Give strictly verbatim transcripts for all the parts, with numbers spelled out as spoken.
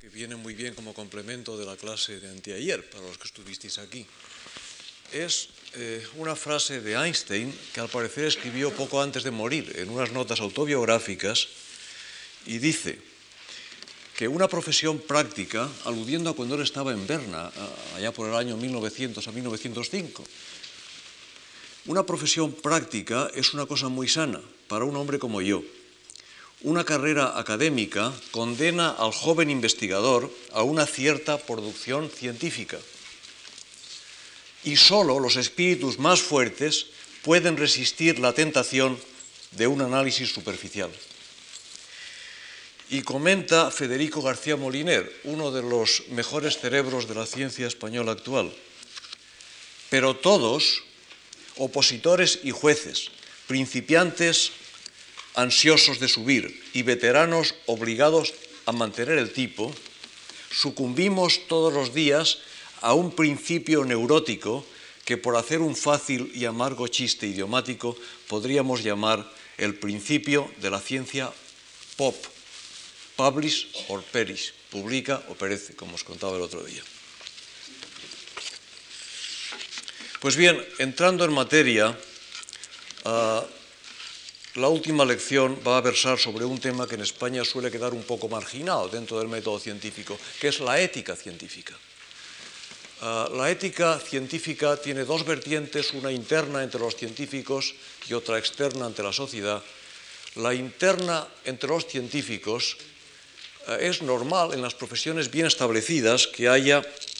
que viene muy bien como complemento de la clase de anteayer, para los que estuvisteis aquí. Es eh, una frase de Einstein que al parecer escribió poco antes de morir en unas notas autobiográficas y dice que una profesión práctica, aludiendo a cuando él estaba en Berna, allá por el año mil novecientos a mil novecientos cinco, una profesión práctica es una cosa muy sana para un hombre como yo. Una carrera académica condena al joven investigador a una cierta producción científica. Y solo los espíritus más fuertes pueden resistir la tentación de un análisis superficial. Y comenta Federico García Moliner, uno de los mejores cerebros de la ciencia española actual. Pero todos, opositores y jueces, principiantes ansiosos de subir y veteranos obligados a mantener el tipo, sucumbimos todos los días a un principio neurótico que, por hacer un fácil y amargo chiste idiomático, podríamos llamar el principio de la ciencia pop. Publish or perish, publica o perece, como os contaba el otro día. Pues bien, entrando en materia, uh, la última lección va a versar sobre un tema que en España suele quedar un poco marginado dentro del método científico, que es la ética científica. Uh, la ética científica tiene dos vertientes, una interna entre los científicos y otra externa ante la sociedad. La interna entre los científicos uh, es normal en las profesiones bien establecidas que haya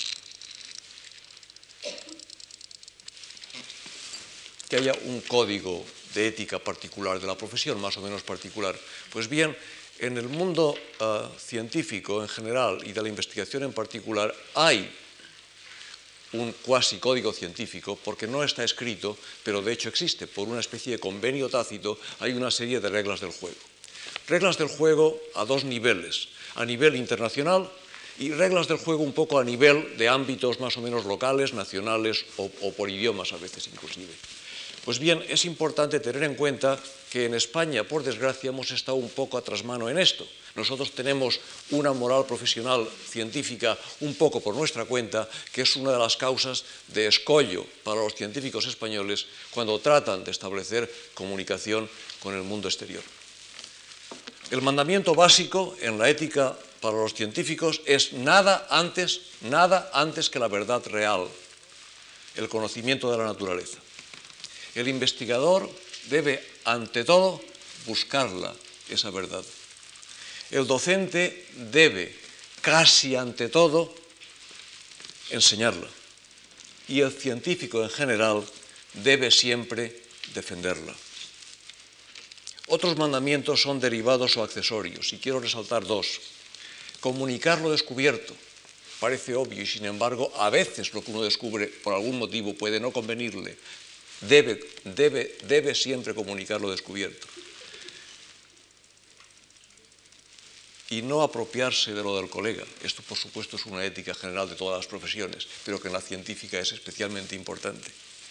que haya un código de ética particular de la profesión, más o menos particular. Pues bien, en el mundo uh, científico en general y de la investigación en particular hay un cuasi código científico, porque no está escrito, pero de hecho existe. Por una especie de convenio tácito hay una serie de reglas del juego. Reglas del juego a dos niveles, a nivel internacional y reglas del juego un poco a nivel de ámbitos más o menos locales, nacionales o, o por idiomas a veces inclusive. Pues bien, es importante tener en cuenta que en España, por desgracia, hemos estado un poco a trasmano en esto. Nosotros tenemos una moral profesional científica un poco por nuestra cuenta, que es una de las causas de escollo para los científicos españoles cuando tratan de establecer comunicación con el mundo exterior. El mandamiento básico en la ética para los científicos es nada antes, nada antes que la verdad real, el conocimiento de la naturaleza. El investigador debe, ante todo, buscarla, esa verdad. El docente debe, casi ante todo, enseñarla. Y el científico en general debe siempre defenderla. Otros mandamientos son derivados o accesorios, y quiero resaltar dos. Comunicar lo descubierto. Parece obvio y, sin embargo, a veces lo que uno descubre, por algún motivo, puede no convenirle. Debe, debe, debe siempre comunicar lo descubierto. Y no apropiarse de lo del colega. Esto, por supuesto, es una ética general de todas las profesiones, pero que en la científica es especialmente importante.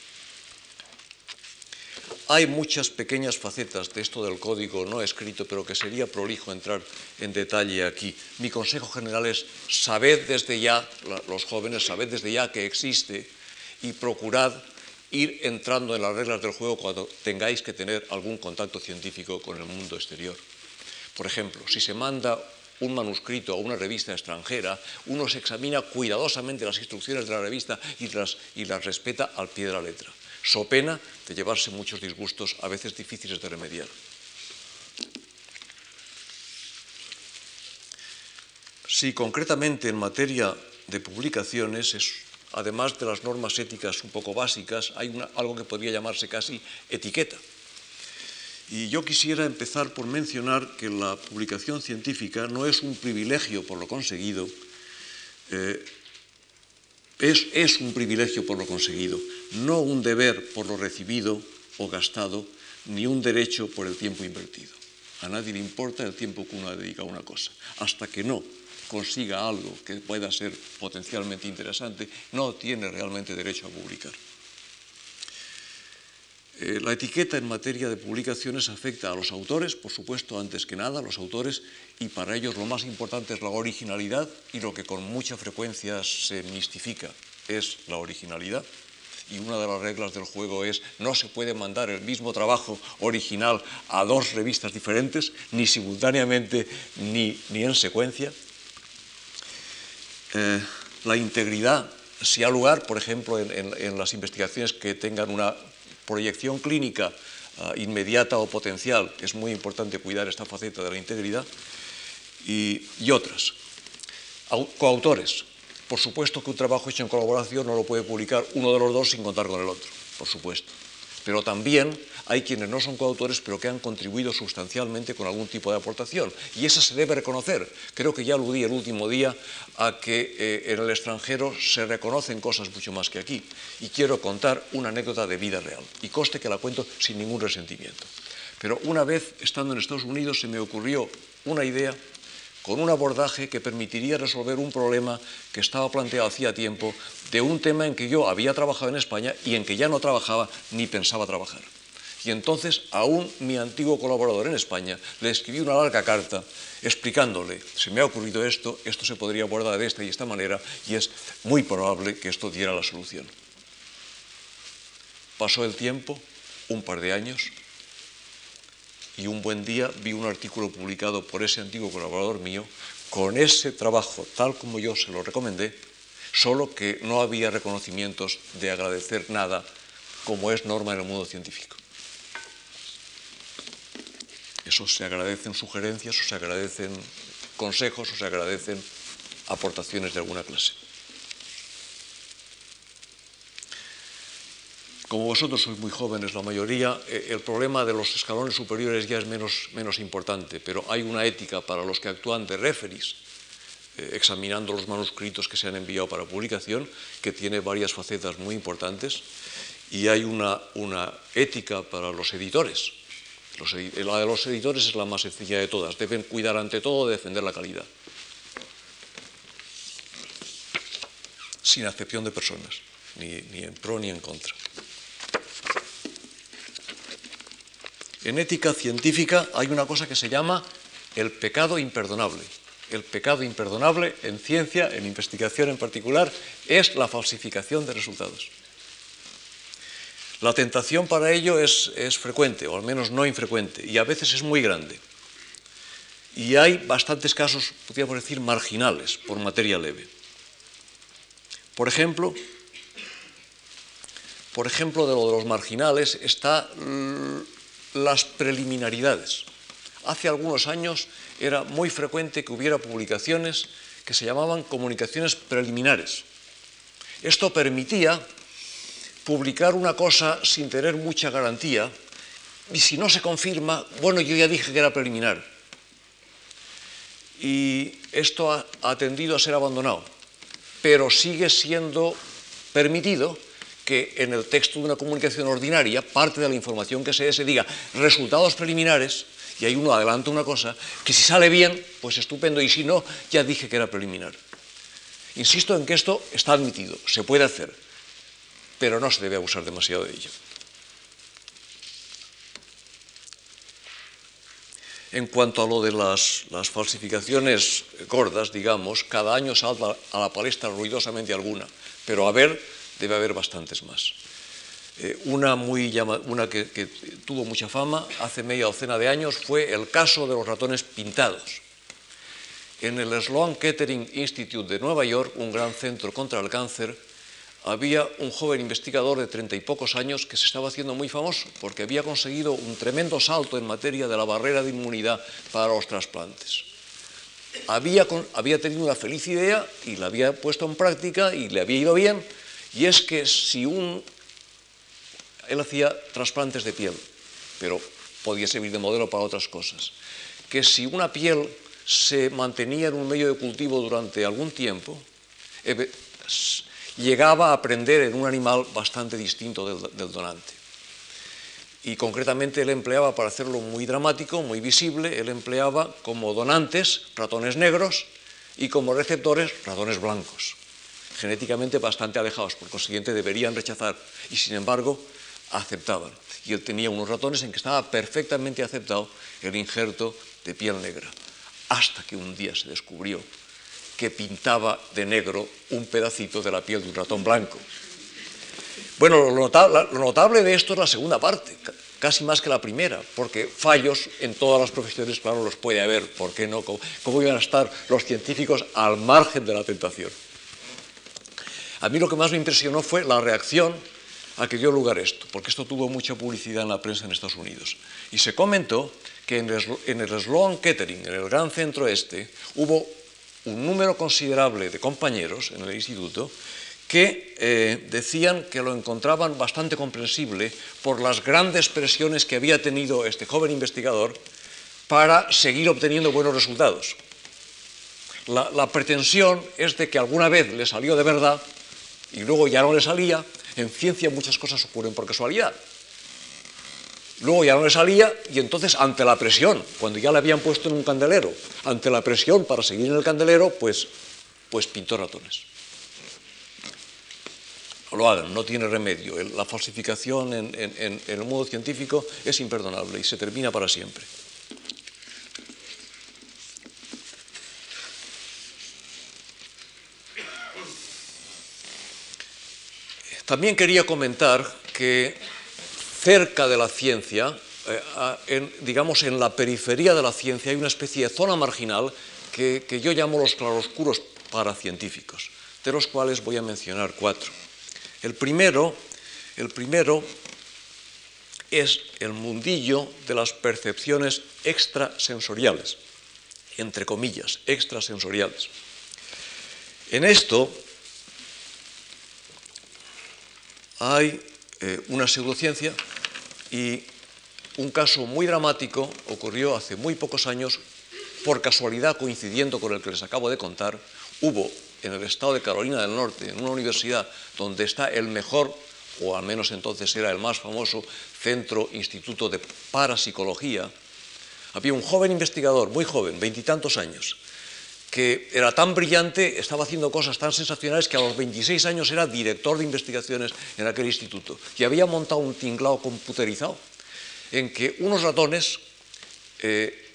Hay muchas pequeñas facetas de esto del código no escrito, pero que sería prolijo entrar en detalle aquí. Mi consejo general es: sabed desde ya, los jóvenes, sabed desde ya que existe y procurad ir entrando en las reglas del juego cuando tengáis que tener algún contacto científico con el mundo exterior. Por ejemplo, si se manda un manuscrito a una revista extranjera, uno se examina cuidadosamente las instrucciones de la revista y las, y las respeta al pie de la letra, so pena de llevarse muchos disgustos, a veces difíciles de remediar. Si concretamente en materia de publicaciones es además de las normas éticas un poco básicas, hay una, algo que podría llamarse casi etiqueta. Y yo quisiera empezar por mencionar que la publicación científica no es un privilegio por lo conseguido, eh, es, es un privilegio por lo conseguido, no un deber por lo recibido o gastado, ni un derecho por el tiempo invertido. A nadie le importa el tiempo que uno dedica a una cosa, hasta que no consiga algo que pueda ser potencialmente interesante, no tiene realmente derecho a publicar. Eh, la etiqueta en materia de publicaciones afecta a los autores, por supuesto, antes que nada, a los autores, y para ellos lo más importante es la originalidad, y lo que con mucha frecuencia se mistifica es la originalidad. Y una de las reglas del juego es no se puede mandar el mismo trabajo original a dos revistas diferentes, ni simultáneamente ni, ni en secuencia. Eh, la integridad, si ha lugar, por ejemplo, en, en, en las investigaciones que tengan una proyección clínica uh, inmediata o potencial, es muy importante cuidar esta faceta de la integridad, y, y otras. Au, coautores. Por supuesto que un trabajo hecho en colaboración no lo puede publicar uno de los dos sin contar con el otro, por supuesto. Pero también hay quienes no son coautores, pero que han contribuido sustancialmente con algún tipo de aportación. Y esa se debe reconocer. Creo que ya aludí el último día a que eh, en el extranjero se reconocen cosas mucho más que aquí. Y quiero contar una anécdota de vida real. Y conste que la cuento sin ningún resentimiento. Pero una vez, estando en Estados Unidos, se me ocurrió una idea con un abordaje que permitiría resolver un problema que estaba planteado hacía tiempo, de un tema en que yo había trabajado en España y en que ya no trabajaba ni pensaba trabajar. Y entonces, aún mi antiguo colaborador en España, le escribí una larga carta explicándole, se me ha ocurrido esto, esto se podría abordar de esta y esta manera, y es muy probable que esto diera la solución. Pasó el tiempo, un par de años, y un buen día vi un artículo publicado por ese antiguo colaborador mío con ese trabajo tal como yo se lo recomendé, solo que no había reconocimientos de agradecer nada, como es norma en el mundo científico. Eso se agradecen sugerencias, o se agradecen consejos, o se agradecen aportaciones de alguna clase. Como vosotros sois muy jóvenes, la mayoría, el problema de los escalones superiores ya es menos, menos importante, pero hay una ética para los que actúan de referees, eh, examinando los manuscritos que se han enviado para publicación, que tiene varias facetas muy importantes, y hay una, una ética para los editores. Los, la de los editores es la más sencilla de todas. Deben cuidar ante todo de defender la calidad, sin acepción de personas, ni, ni en pro ni en contra. En ética científica hay una cosa que se llama el pecado imperdonable. El pecado imperdonable en ciencia, en investigación en particular, es la falsificación de resultados. La tentación para ello es, es frecuente, o al menos no infrecuente, y a veces es muy grande. Y hay bastantes casos, podríamos decir, marginales, por materia leve. Por ejemplo, por ejemplo, de lo de los marginales está las preliminaridades. Hace algunos años era muy frecuente que hubiera publicaciones que se llamaban comunicaciones preliminares. Esto permitía publicar una cosa sin tener mucha garantía, y si no se confirma, bueno, yo ya dije que era preliminar. Y esto ha, ha tendido a ser abandonado, pero sigue siendo permitido que en el texto de una comunicación ordinaria, parte de la información que se dé se diga resultados preliminares, y ahí uno adelanta una cosa, que si sale bien, pues estupendo, y si no, ya dije que era preliminar. Insisto en que esto está admitido, se puede hacer, pero no se debe abusar demasiado de ello. En cuanto a lo de las, las falsificaciones gordas, digamos, cada año salta a la palestra ruidosamente alguna, pero a ver, debe haber bastantes más. Eh, una muy llama, una que, que tuvo mucha fama hace media docena de años fue el caso de los ratones pintados. En el Sloan Kettering Institute de Nueva York, un gran centro contra el cáncer, había un joven investigador de treinta y pocos años que se estaba haciendo muy famoso porque había conseguido un tremendo salto en materia de la barrera de inmunidad para los trasplantes. Había, había tenido una feliz idea y la había puesto en práctica y le había ido bien, y es que si un... Él hacía trasplantes de piel, pero podía servir de modelo para otras cosas. Que si una piel se mantenía en un medio de cultivo durante algún tiempo, eh, llegaba a aprender en un animal bastante distinto del, del donante. Y concretamente él empleaba, para hacerlo muy dramático, muy visible, él empleaba como donantes ratones negros y como receptores ratones blancos, genéticamente bastante alejados, por consiguiente deberían rechazar, y sin embargo aceptaban. Y él tenía unos ratones en que estaba perfectamente aceptado el injerto de piel negra, hasta que un día se descubrió que pintaba de negro un pedacito de la piel de un ratón blanco. Bueno, lo notable, lo notable de esto es la segunda parte, casi más que la primera, porque fallos en todas las profesiones, claro, los puede haber, ¿por qué no? ¿Cómo, cómo iban a estar los científicos al margen de la tentación? A mí lo que más me impresionó fue la reacción a que dio lugar esto, porque esto tuvo mucha publicidad en la prensa en Estados Unidos. Y se comentó que en el, en el Sloan Kettering, en el gran centro este, hubo un número considerable de compañeros en el instituto que eh, decían que lo encontraban bastante comprensible por las grandes presiones que había tenido este joven investigador para seguir obteniendo buenos resultados. La, la pretensión es de que alguna vez le salió de verdad y luego ya no le salía. En ciencia muchas cosas ocurren por casualidad. Luego ya no le salía y entonces ante la presión, cuando ya le habían puesto en un candelero, ante la presión para seguir en el candelero, pues, pues pintó ratones. No lo hagan, no tiene remedio. La falsificación en, en, en el mundo científico es imperdonable y se termina para siempre. También quería comentar que cerca de la ciencia, eh, en, digamos en la periferia de la ciencia, hay una especie de zona marginal que, que yo llamo los claroscuros paracientíficos, de los cuales voy a mencionar cuatro. El primero, el primero es el mundillo de las percepciones extrasensoriales, entre comillas, extrasensoriales. En esto hay eh, una pseudociencia y un caso muy dramático ocurrió hace muy pocos años, por casualidad coincidiendo con el que les acabo de contar. Hubo en el estado de Carolina del Norte, en una universidad donde está el mejor, o al menos entonces era el más famoso, centro, instituto de parapsicología, había un joven investigador, muy joven, veintitantos años, que era tan brillante, estaba haciendo cosas tan sensacionales que a los veintiséis años era director de investigaciones en aquel instituto y había montado un tinglao computerizado en que unos ratones eh,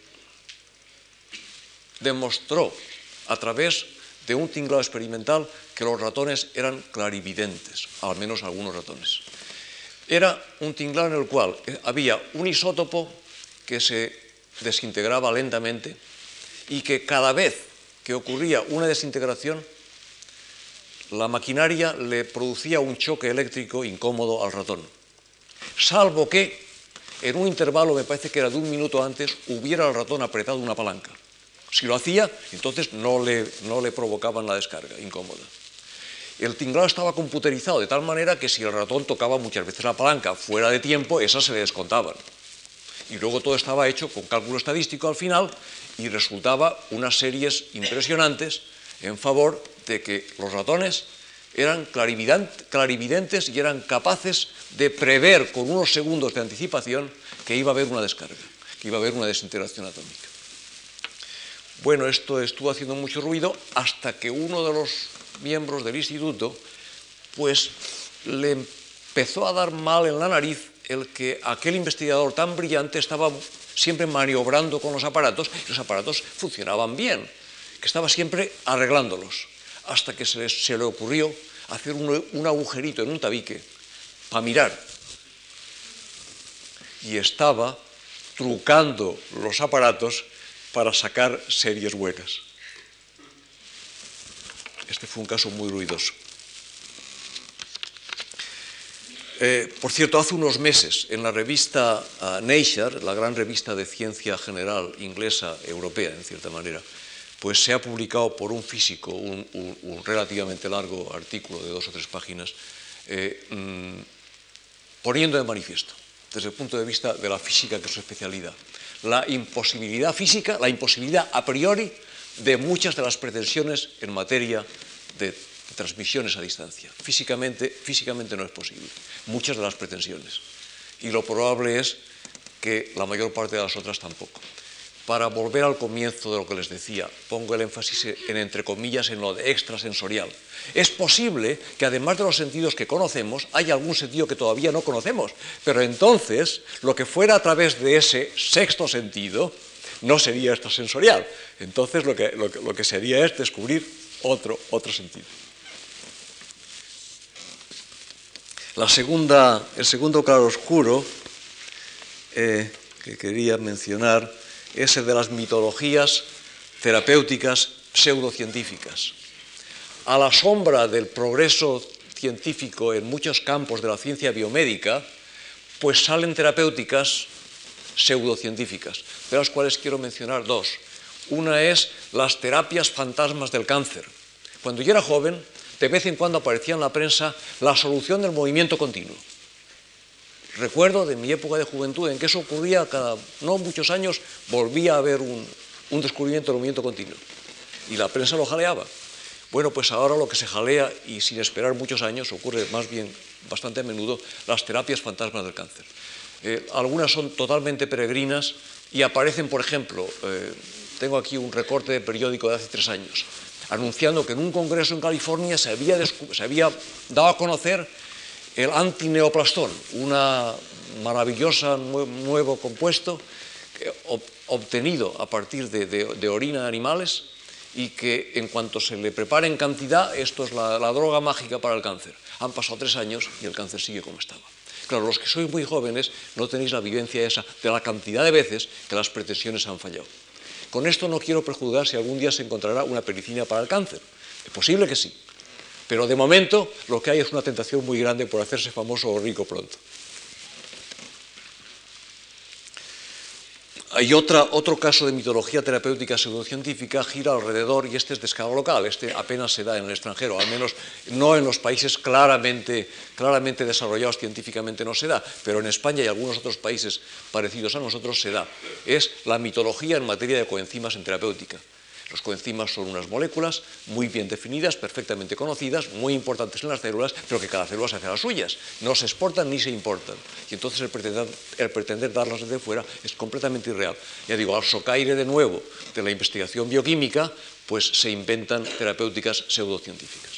demostró a través de un tinglao experimental que los ratones eran clarividentes, al menos algunos ratones. Era un tinglao en el cual había un isótopo que se desintegraba lentamente y que cada vez que ocurría una desintegración, la maquinaria le producía un choque eléctrico incómodo al ratón, salvo que en un intervalo, me parece que era de un minuto antes, hubiera el ratón apretado una palanca. Si lo hacía, entonces no le, no le provocaban la descarga incómoda. El tinglao estaba computerizado de tal manera que si el ratón tocaba muchas veces la palanca fuera de tiempo, esas se le descontaban. Y luego todo estaba hecho con cálculo estadístico al final y resultaba unas series impresionantes en favor de que los ratones eran clarividentes y eran capaces de prever con unos segundos de anticipación que iba a haber una descarga, que iba a haber una desintegración atómica. Bueno, esto estuvo haciendo mucho ruido hasta que uno de los miembros del instituto pues le empezó a dar mal en la nariz el que aquel investigador tan brillante estaba siempre maniobrando con los aparatos y los aparatos funcionaban bien, que estaba siempre arreglándolos, hasta que se le, se le ocurrió hacer un, un agujerito en un tabique para mirar y estaba trucando los aparatos para sacar series buenas. Este fue un caso muy ruidoso. Eh, por cierto, hace unos meses, en la revista uh, Nature, la gran revista de ciencia general inglesa, europea, en cierta manera, pues se ha publicado por un físico un, un, un relativamente largo artículo de dos o tres páginas, eh, mmm, poniendo de manifiesto, desde el punto de vista de la física, que es su especialidad, la imposibilidad física, la imposibilidad a priori de muchas de las pretensiones en materia de transmisiones a distancia. Físicamente, físicamente no es posible, muchas de las pretensiones. Y lo probable es que la mayor parte de las otras tampoco. para volver al comienzo de lo que les decía, pongo el énfasis en, entre comillas, en lo de extrasensorial. Es posible que además de los sentidos que conocemos, haya algún sentido que todavía no conocemos, pero entonces lo que fuera a través de ese sexto sentido no sería extrasensorial. Entonces lo que, lo que, lo que sería es descubrir otro, otro sentido. La segunda, el segundo claroscuro eh, que quería mencionar es el de las mitologías terapéuticas pseudocientíficas. A la sombra del progreso científico en muchos campos de la ciencia biomédica, pues salen terapéuticas pseudocientíficas, de las cuales quiero mencionar dos. Una es las terapias fantasmas del cáncer. Cuando yo era joven, de vez en cuando aparecía en la prensa la solución del movimiento continuo. Recuerdo de mi época de juventud en que eso ocurría cada no muchos años, volvía a haber un, un descubrimiento del movimiento continuo. Y la prensa lo jaleaba. Bueno, pues ahora lo que se jalea, y sin esperar muchos años, ocurre más bien bastante a menudo, las terapias fantasmas del cáncer. Eh, algunas son totalmente peregrinas y aparecen, por ejemplo, eh, tengo aquí un recorte de periódico de hace tres años, anunciando que en un congreso en California se había, se había dado a conocer el antineoplastón, una maravillosa nuevo compuesto que, ob, obtenido a partir de, de, de orina de animales, y que en cuanto se le prepara en cantidad, esto es la, la droga mágica para el cáncer. Han pasado tres años y el cáncer sigue como estaba. Claro, los que sois muy jóvenes no tenéis la vivencia esa de la cantidad de veces que las pretensiones han fallado. Con esto no quiero prejuzgar si algún día se encontrará una medicina para el cáncer. Es posible que sí. Pero de momento lo que hay es una tentación muy grande por hacerse famoso o rico pronto. Hay otra, otro caso de mitología terapéutica pseudocientífica, gira alrededor, y este es de escala local, este apenas se da en el extranjero, al menos no en los países claramente, claramente desarrollados científicamente no se da, pero en España y algunos otros países parecidos a nosotros se da. Es la mitología en materia de coenzimas en terapéutica. Los coenzimas son unas moléculas muy bien definidas, perfectamente conocidas, muy importantes en las células, pero que cada célula se hace las suyas. No se exportan ni se importan. Y entonces el pretender, el pretender darlas desde fuera es completamente irreal. Ya digo, al socaire de nuevo de la investigación bioquímica, pues se inventan terapéuticas pseudocientíficas.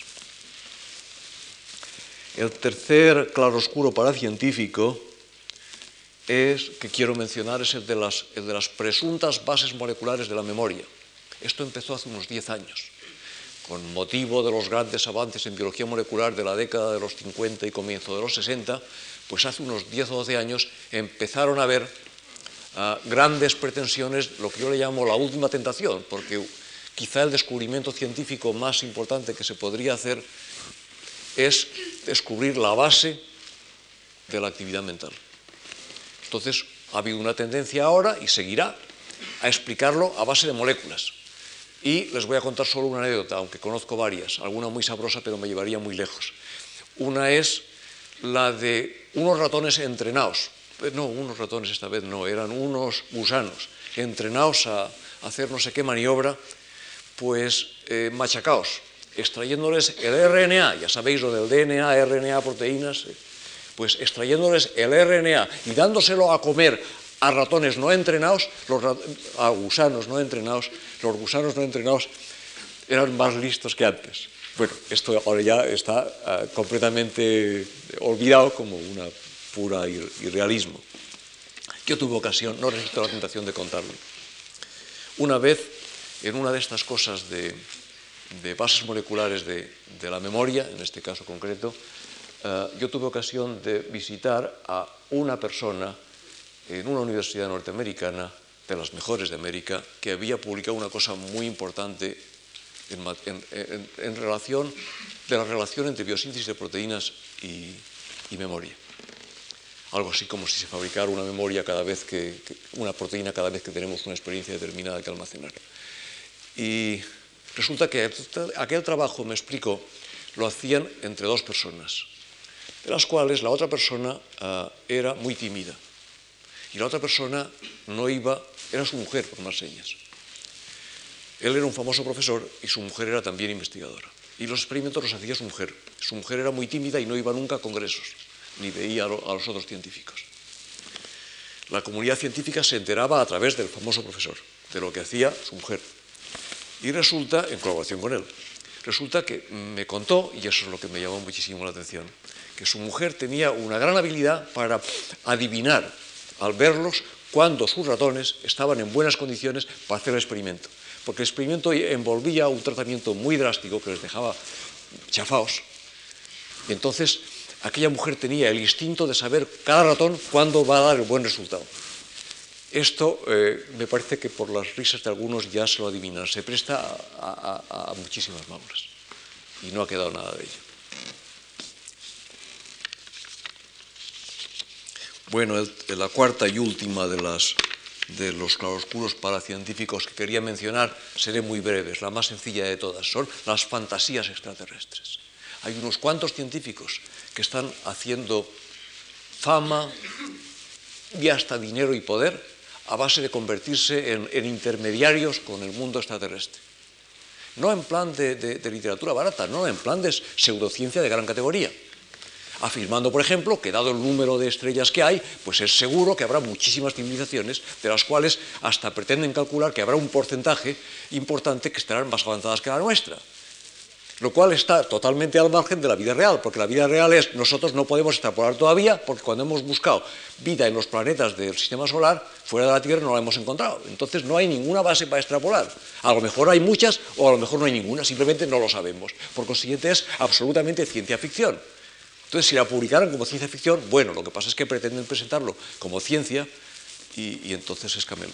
El tercer claroscuro paracientífico es, que quiero mencionar, es el de las, el de las presuntas bases moleculares de la memoria. Esto empezó hace unos diez años, con motivo de los grandes avances en biología molecular de la década de los cincuenta y comienzo de los sesenta, pues hace unos diez o doce años empezaron a haber uh, grandes pretensiones, lo que yo le llamo la última tentación, porque quizá el descubrimiento científico más importante que se podría hacer es descubrir la base de la actividad mental. Entonces, ha habido una tendencia ahora, y seguirá, a explicarlo a base de moléculas. Y les voy a contar solo una anécdota, aunque conozco varias, alguna muy sabrosa, pero me llevaría muy lejos. Una es la de unos ratones entrenados, no, unos ratones esta vez no, eran unos gusanos entrenados a hacer no sé qué maniobra, pues eh, machacaos, extrayéndoles el R N A, ya sabéis lo del D N A, R N A, proteínas, eh, pues extrayéndoles el R N A y dándoselo a comer a ratones no entrenados, los rat a gusanos no entrenados, los gusanos no entrenados eran más listos que antes. Bueno, esto ahora ya está uh, completamente olvidado como una pura irrealismo. Yo tuve ocasión, no resisto la tentación de contarlo. Una vez, en una de estas cosas de, de bases moleculares de, de la memoria, en este caso concreto, uh, yo tuve ocasión de visitar a una persona en una universidad norteamericana, de las mejores de América, que había publicado una cosa muy importante en, en, en, en relación de la relación entre biosíntesis de proteínas y, y memoria. Algo así como si se fabricara una memoria cada vez que, que, una proteína cada vez que tenemos una experiencia determinada que almacenar. Y resulta que aquel trabajo, me explico, lo hacían entre dos personas, de las cuales la otra persona uh, era muy tímida. Y la otra persona no iba, era su mujer, por más señas. Él era un famoso profesor y su mujer era también investigadora. Y los experimentos los hacía su mujer. Su mujer era muy tímida y no iba nunca a congresos, ni veía a, lo, a los otros científicos. La comunidad científica se enteraba a través del famoso profesor. de lo que hacía su mujer. Y resulta, en colaboración con él, resulta que me contó, y eso es lo que me llamó muchísimo la atención, que su mujer tenía una gran habilidad para adivinar, al verlos, cuando sus ratones estaban en buenas condiciones para hacer el experimento. Porque el experimento envolvía un tratamiento muy drástico que les dejaba chafaos. Y entonces aquella mujer tenía el instinto de saber cada ratón cuándo va a dar el buen resultado. Esto eh, me parece que por las risas de algunos ya se lo adivinan. Se presta a, a, a muchísimas mámoras. Y no ha quedado nada de ello. Bueno, el, la cuarta y última de, las, de los claroscuros paracientíficos que quería mencionar, seré muy breve, es la más sencilla de todas, son las fantasías extraterrestres. Hay unos cuantos científicos que están haciendo fama y hasta dinero y poder a base de convertirse en, en intermediarios con el mundo extraterrestre. No en plan de, de, de literatura barata, no, en plan de pseudociencia de gran categoría. Afirmando, por ejemplo, que dado el número de estrellas que hay, pues es seguro que habrá muchísimas civilizaciones, de las cuales hasta pretenden calcular que habrá un porcentaje importante que estarán más avanzadas que la nuestra. Lo cual está totalmente al margen de la vida real, porque la vida real es, nosotros no podemos extrapolar todavía, porque cuando hemos buscado vida en los planetas del sistema solar, fuera de la Tierra no la hemos encontrado. Entonces no hay ninguna base para extrapolar. A lo mejor hay muchas o a lo mejor no hay ninguna, simplemente no lo sabemos. Por consiguiente es absolutamente ciencia ficción. Entonces, si la publicaran como ciencia ficción, bueno, lo que pasa es que pretenden presentarlo como ciencia y, y entonces es camelo.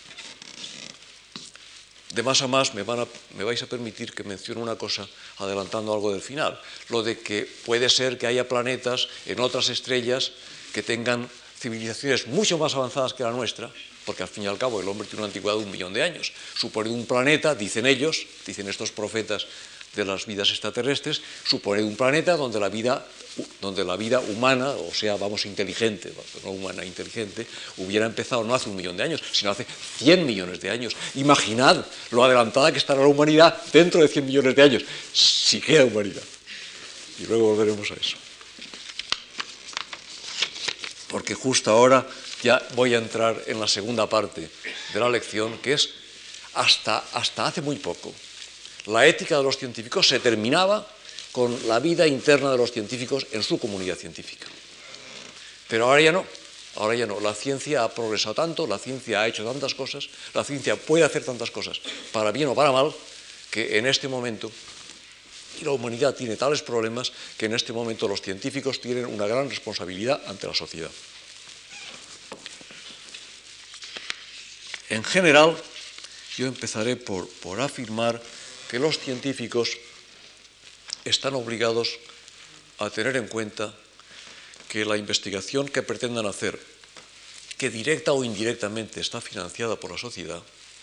De más a más, me, van a, me vais a permitir que mencione una cosa, adelantando algo del final, lo de que puede ser que haya planetas en otras estrellas que tengan civilizaciones mucho más avanzadas que la nuestra, porque al fin y al cabo el hombre tiene una antigüedad de un millón de años. Supone un planeta, dicen ellos, dicen estos profetas de las vidas extraterrestres, supone un planeta donde la vida, donde la vida humana, o sea, vamos, inteligente, no humana, inteligente, hubiera empezado no hace un millón de años, sino hace cien millones de años. Imaginad lo adelantada que estará la humanidad dentro de cien millones de años, si queda humanidad. Y luego volveremos a eso. Porque justo ahora ya voy a entrar en la segunda parte de la lección, que es hasta, hasta hace muy poco. La ética de los científicos se terminaba con la vida interna de los científicos en su comunidad científica. Pero ahora ya no, ahora ya no. La ciencia ha progresado tanto, la ciencia ha hecho tantas cosas, la ciencia puede hacer tantas cosas, para bien o para mal, que en este momento, y la humanidad tiene tales problemas, que en este momento los científicos tienen una gran responsabilidad ante la sociedad. En general, yo empezaré por, por afirmar que los científicos están obligados a tener en cuenta que la investigación que pretendan hacer, que directa o indirectamente está financiada por la sociedad,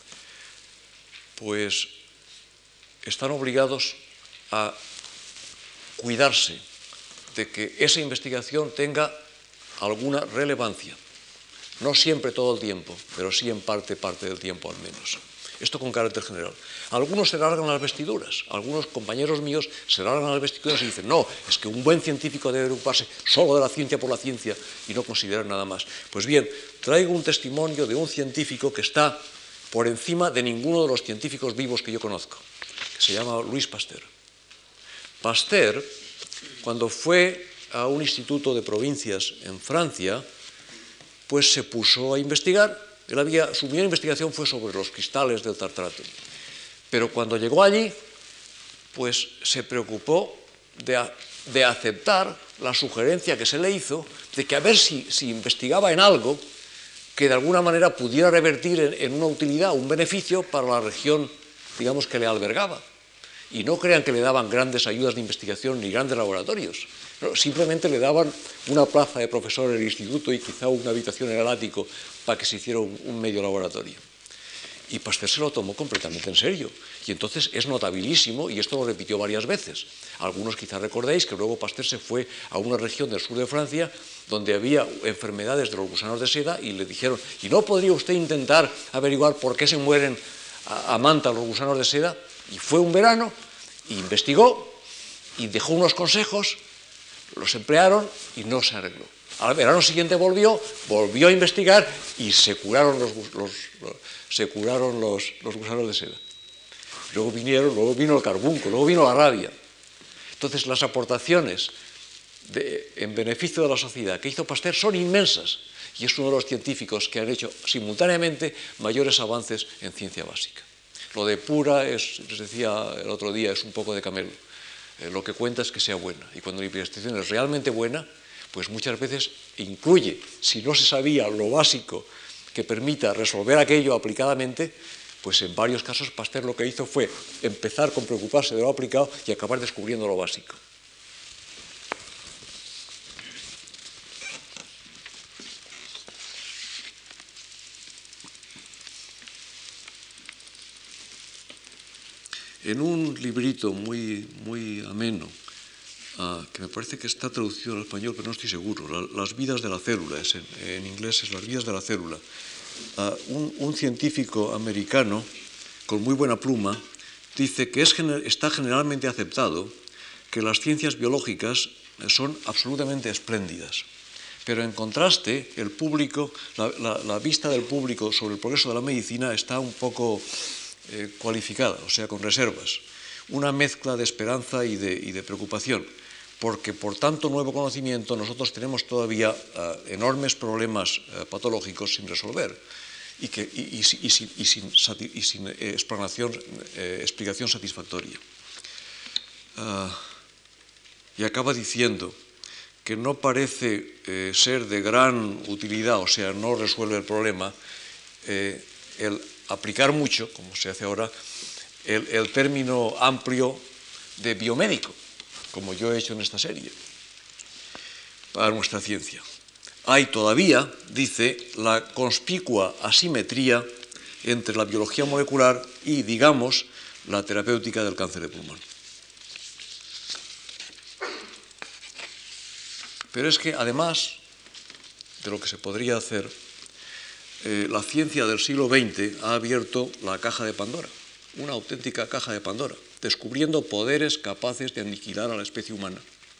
pues están obligados a cuidarse de que esa investigación tenga alguna relevancia. No siempre todo el tiempo, pero sí en parte, parte del tiempo al menos. Esto con carácter general. Algunos se largan las vestiduras, algunos compañeros míos se largan las vestiduras y dicen, no, es que un buen científico debe ocuparse solo de la ciencia por la ciencia y no considerar nada más. Pues bien, traigo un testimonio de un científico que está por encima de ninguno de los científicos vivos que yo conozco, que se llama Louis Pasteur. Pasteur, cuando fue a un instituto de provincias en Francia, pues se puso a investigar. Él había, su primera investigación fue sobre los cristales del tartarato. Pero cuando llegó allí, pues se preocupó de, a, de aceptar la sugerencia que se le hizo de que a ver si, si investigaba en algo que de alguna manera pudiera revertir en, en una utilidad, un beneficio para la región, digamos, que le albergaba. Y no crean que le daban grandes ayudas de investigación ni grandes laboratorios. No, simplemente le daban una plaza de profesor en el instituto y quizá una habitación en el ático para que se hiciera un, un medio laboratorio. Y Pasteur se lo tomó completamente en serio. Y entonces es notabilísimo, y esto lo repitió varias veces. Algunos quizá recordéis que luego Pasteur se fue a una región del sur de Francia donde había enfermedades de los gusanos de seda y le dijeron, ¿y no podría usted intentar averiguar por qué se mueren a, a manta los gusanos de seda? Y fue un verano, e investigó y dejó unos consejos, los emplearon y no se arregló. Al verano siguiente volvió, volvió a investigar y se curaron los, los, los, se curaron los, los gusanos de seda. Luego vinieron, luego vino el carbunco, luego vino la rabia. Entonces las aportaciones de, en beneficio de la sociedad que hizo Pasteur son inmensas y es uno de los científicos que han hecho simultáneamente mayores avances en ciencia básica. Lo de pura, es, les decía el otro día, es un poco de camelo. Eh, lo que cuenta es que sea buena. Y cuando la investigación es realmente buena, pues muchas veces incluye, si no se sabía lo básico que permita resolver aquello aplicadamente, pues en varios casos Pasteur lo que hizo fue empezar con preocuparse de lo aplicado y acabar descubriendo lo básico. En un librito muy, muy ameno, uh, que me parece que está traducido al español, pero no estoy seguro, la, Las vidas de la célula, es en, en inglés es Las vidas de la célula, uh, un, un científico americano con muy buena pluma dice que es, está generalmente aceptado que las ciencias biológicas son absolutamente espléndidas. Pero en contraste, el público, la, la, la vista del público sobre el progreso de la medicina está un poco eh, cualificada, o sea, con reservas. Una mezcla de esperanza y de, y de preocupación, porque por tanto nuevo conocimiento nosotros tenemos todavía uh, enormes problemas uh, patológicos sin resolver y, que, y, y, y sin, y sin, y sin eh, explanación, eh, explicación satisfactoria. Uh, y acaba diciendo que no parece eh, ser de gran utilidad, o sea, no resuelve el problema, eh, el aplicar mucho, como se hace ahora, el, el término amplio de biomédico, como yo he hecho en esta serie, para nuestra ciencia. Hay todavía, dice, la conspicua asimetría entre la biología molecular y, digamos, la terapéutica del cáncer de pulmón. Pero es que, además de lo que se podría hacer, eh, la ciencia del siglo veinte ha abierto la caja de Pandora, una auténtica caja de Pandora, descubriendo poderes capaces de aniquilar a la especie humana.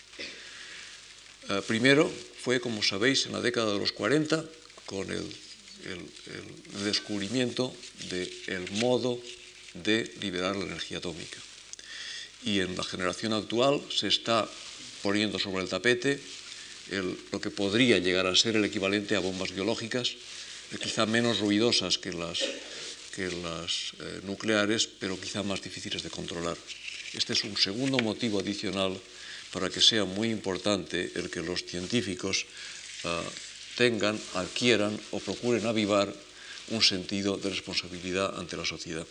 Eh, primero fue, como sabéis, en la década de los cuarenta, con el, el, el descubrimiento del modo de liberar la energía atómica. Y en la generación actual se está poniendo sobre el tapete El, lo que podría llegar a ser el equivalente a bombas biológicas, eh, quizá menos ruidosas que las, que las eh, nucleares, pero quizá más difíciles de controlar. Este es un segundo motivo adicional para que sea muy importante el que los científicos uh, tengan, adquieran o procuren avivar un sentido de responsabilidad ante la sociedad.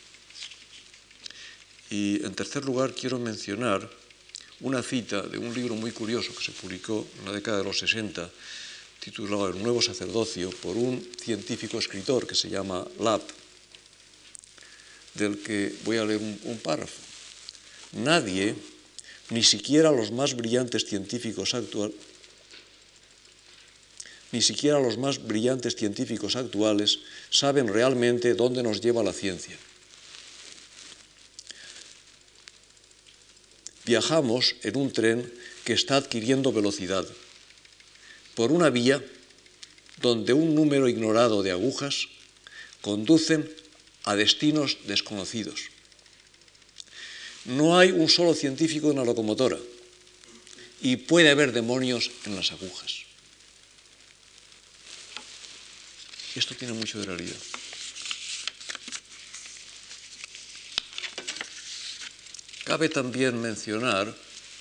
Y en tercer lugar quiero mencionar una cita de un libro muy curioso que se publicó en la década de los sesenta, titulado El nuevo sacerdocio, por un científico escritor que se llama Lapp, del que voy a leer un, un párrafo. Nadie, ni siquiera los más brillantes científicos actuales, ni siquiera los más brillantes científicos actuales saben realmente dónde nos lleva la ciencia. Viajamos en un tren que está adquiriendo velocidad por una vía donde un número ignorado de agujas conducen a destinos desconocidos. No hay un solo científico en la locomotora y puede haber demonios en las agujas. Esto tiene mucho de realidad. Cabe también mencionar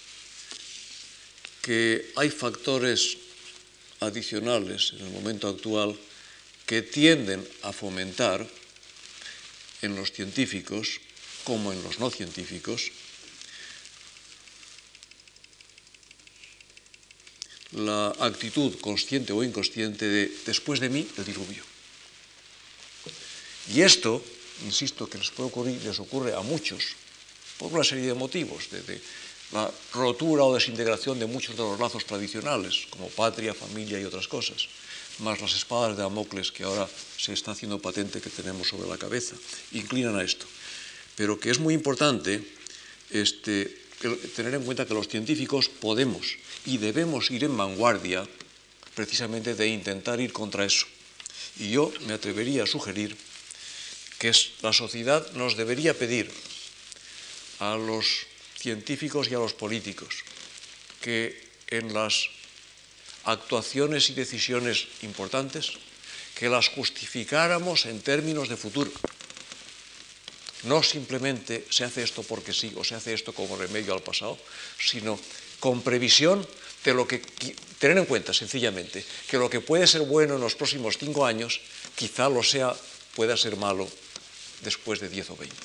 que hay factores adicionales en el momento actual que tienden a fomentar en los científicos, como en los no científicos, la actitud consciente o inconsciente de después de mí el diluvio. Y esto, insisto, que les puede ocurrir, les ocurre a muchos, por una serie de motivos, desde la rotura o desintegración de muchos de los lazos tradicionales, como patria, familia y otras cosas, más las espadas de Damocles que ahora se está haciendo patente que tenemos sobre la cabeza, inclinan a esto. Pero que es muy importante este, tener en cuenta que los científicos podemos y debemos ir en vanguardia precisamente de intentar ir contra eso. Y yo me atrevería a sugerir que la sociedad nos debería pedir a los científicos y a los políticos que en las actuaciones y decisiones importantes, que las justificáramos en términos de futuro. No simplemente se hace esto porque sí, o se hace esto como remedio al pasado, sino con previsión de lo que, tener en cuenta sencillamente, que lo que puede ser bueno en los próximos cinco años, quizá lo sea, pueda ser malo después de diez o veinte.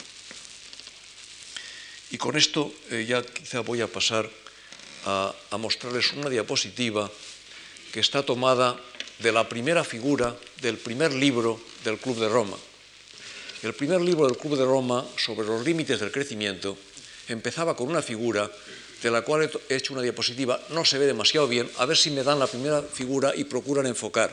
Y con esto eh, ya quizá voy a pasar a, a mostrarles una diapositiva que está tomada de la primera figura del primer libro del Club de Roma. El primer libro del Club de Roma sobre los límites del crecimiento empezaba con una figura de la cual he hecho una diapositiva, no se ve demasiado bien, a ver si me dan la primera figura y procuran enfocar.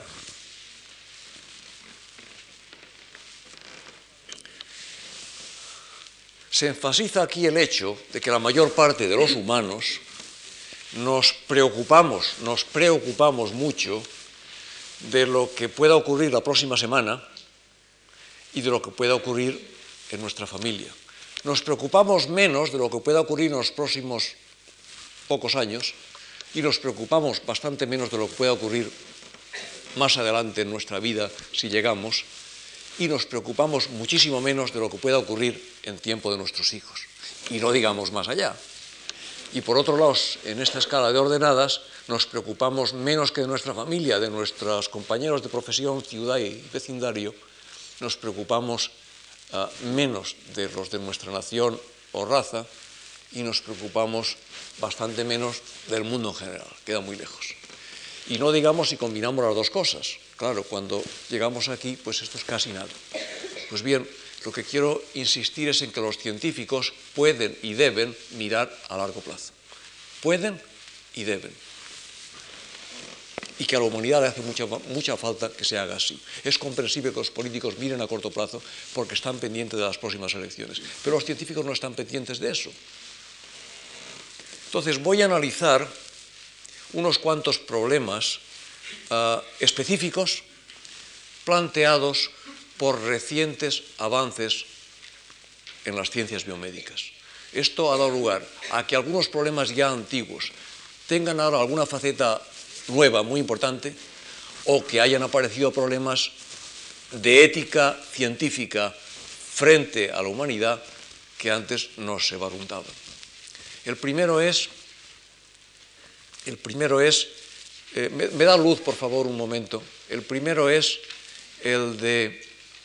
Se enfatiza aquí el hecho de que la mayor parte de los humanos nos preocupamos, nos preocupamos mucho de lo que pueda ocurrir la próxima semana y de lo que pueda ocurrir en nuestra familia. Nos preocupamos menos de lo que pueda ocurrir en los próximos pocos años y nos preocupamos bastante menos de lo que pueda ocurrir más adelante en nuestra vida si llegamos, y nos preocupamos muchísimo menos de lo que pueda ocurrir en tiempo de nuestros hijos. Y no digamos más allá. Y por otro lado, en esta escala de ordenadas, nos preocupamos menos que de nuestra familia, de nuestros compañeros de profesión, ciudad y vecindario. Nos preocupamos uh, menos de los de nuestra nación o raza y nos preocupamos bastante menos del mundo en general, queda muy lejos. Y no digamos si combinamos las dos cosas. Claro, cuando llegamos aquí, pues esto es casi nada. Pues bien, lo que quiero insistir es en que los científicos pueden y deben mirar a largo plazo. Pueden y deben. Y que a la humanidad le hace mucha, mucha falta que se haga así. Es comprensible que los políticos miren a corto plazo porque están pendientes de las próximas elecciones. Pero los científicos no están pendientes de eso. Entonces voy a analizar unos cuantos problemas uh, específicos planteados por recientes avances en las ciencias biomédicas. Esto ha dado lugar a que algunos problemas ya antiguos tengan ahora alguna faceta nueva muy importante, o que hayan aparecido problemas de ética científica frente a la humanidad que antes no se barruntaban. El primero es, el primero es eh, me, me da luz, por favor, un momento. El primero es el de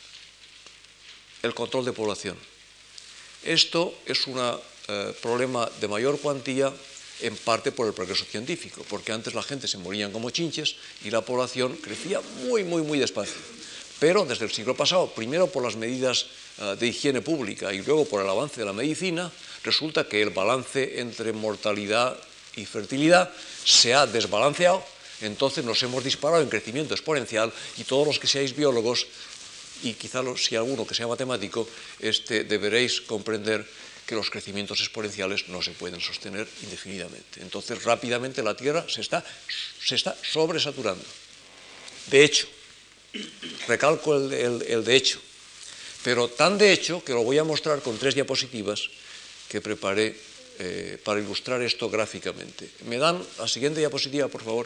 el control de población. Esto es un eh, problema de mayor cuantía, en parte por el progreso científico, porque antes la gente se morían como chinches y la población crecía muy, muy, muy despacio. Pero desde el siglo pasado, primero por las medidas uh, de higiene pública y luego por el avance de la medicina, resulta que el balance entre mortalidad y fertilidad se ha desbalanceado, entonces nos hemos disparado en crecimiento exponencial y todos los que seáis biólogos, y quizá los, si alguno que sea matemático, este, deberéis comprender que los crecimientos exponenciales no se pueden sostener indefinidamente. Entonces, rápidamente la Tierra se está, se está sobresaturando. De hecho, recalco el, el, el de hecho, pero tan de hecho que lo voy a mostrar con tres diapositivas que preparé eh, para ilustrar esto gráficamente. ¿Me dan la siguiente diapositiva, por favor?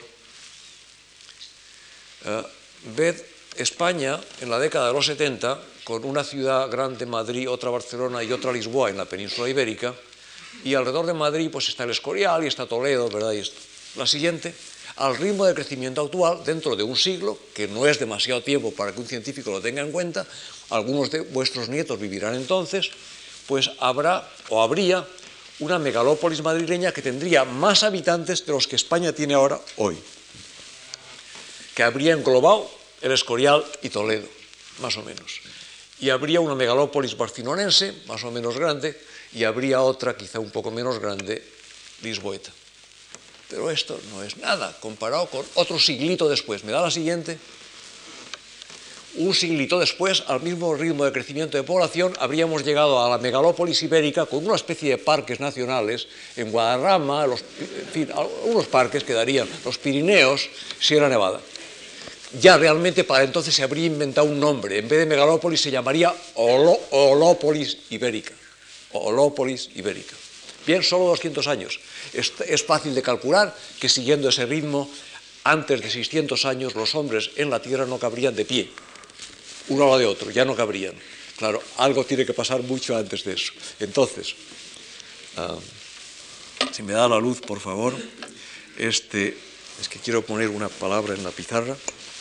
Uh, ved España en la década de los setenta, con una ciudad grande, Madrid, otra Barcelona y otra Lisboa en la península ibérica, y alrededor de Madrid pues está el Escorial y está Toledo, ¿verdad? Y la siguiente, al ritmo de crecimiento actual, dentro de un siglo, que no es demasiado tiempo para que un científico lo tenga en cuenta, algunos de vuestros nietos vivirán entonces, pues habrá o habría una megalópolis madrileña que tendría más habitantes de los que España tiene ahora hoy, que habría englobado el Escorial y Toledo, más o menos. Y habría una megalópolis barcelonense, más o menos grande, y habría otra, quizá un poco menos grande, lisboeta. Pero esto no es nada, comparado con otro siglito después. ¿Me da la siguiente? un siglito después, al mismo ritmo de crecimiento de población, habríamos llegado a la megalópolis ibérica con una especie de parques nacionales en Guadarrama, los, en fin, unos parques que darían los Pirineos, Sierra Nevada. Ya realmente para entonces se habría inventado un nombre. En vez de megalópolis se llamaría Olo, Olópolis ibérica. Olópolis ibérica. Bien, solo doscientos años. Es, es fácil de calcular que siguiendo ese ritmo, antes de seiscientos años los hombres en la Tierra no cabrían de pie. Uno al lado de otro, ya no cabrían. Claro, algo tiene que pasar mucho antes de eso. Entonces, uh, si me da la luz, por favor, este, es que quiero poner una palabra en la pizarra.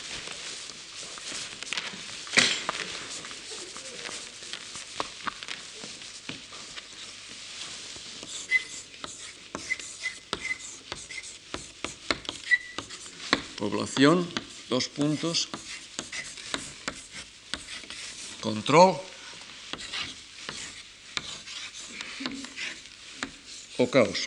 Población, dos puntos. Control o caos.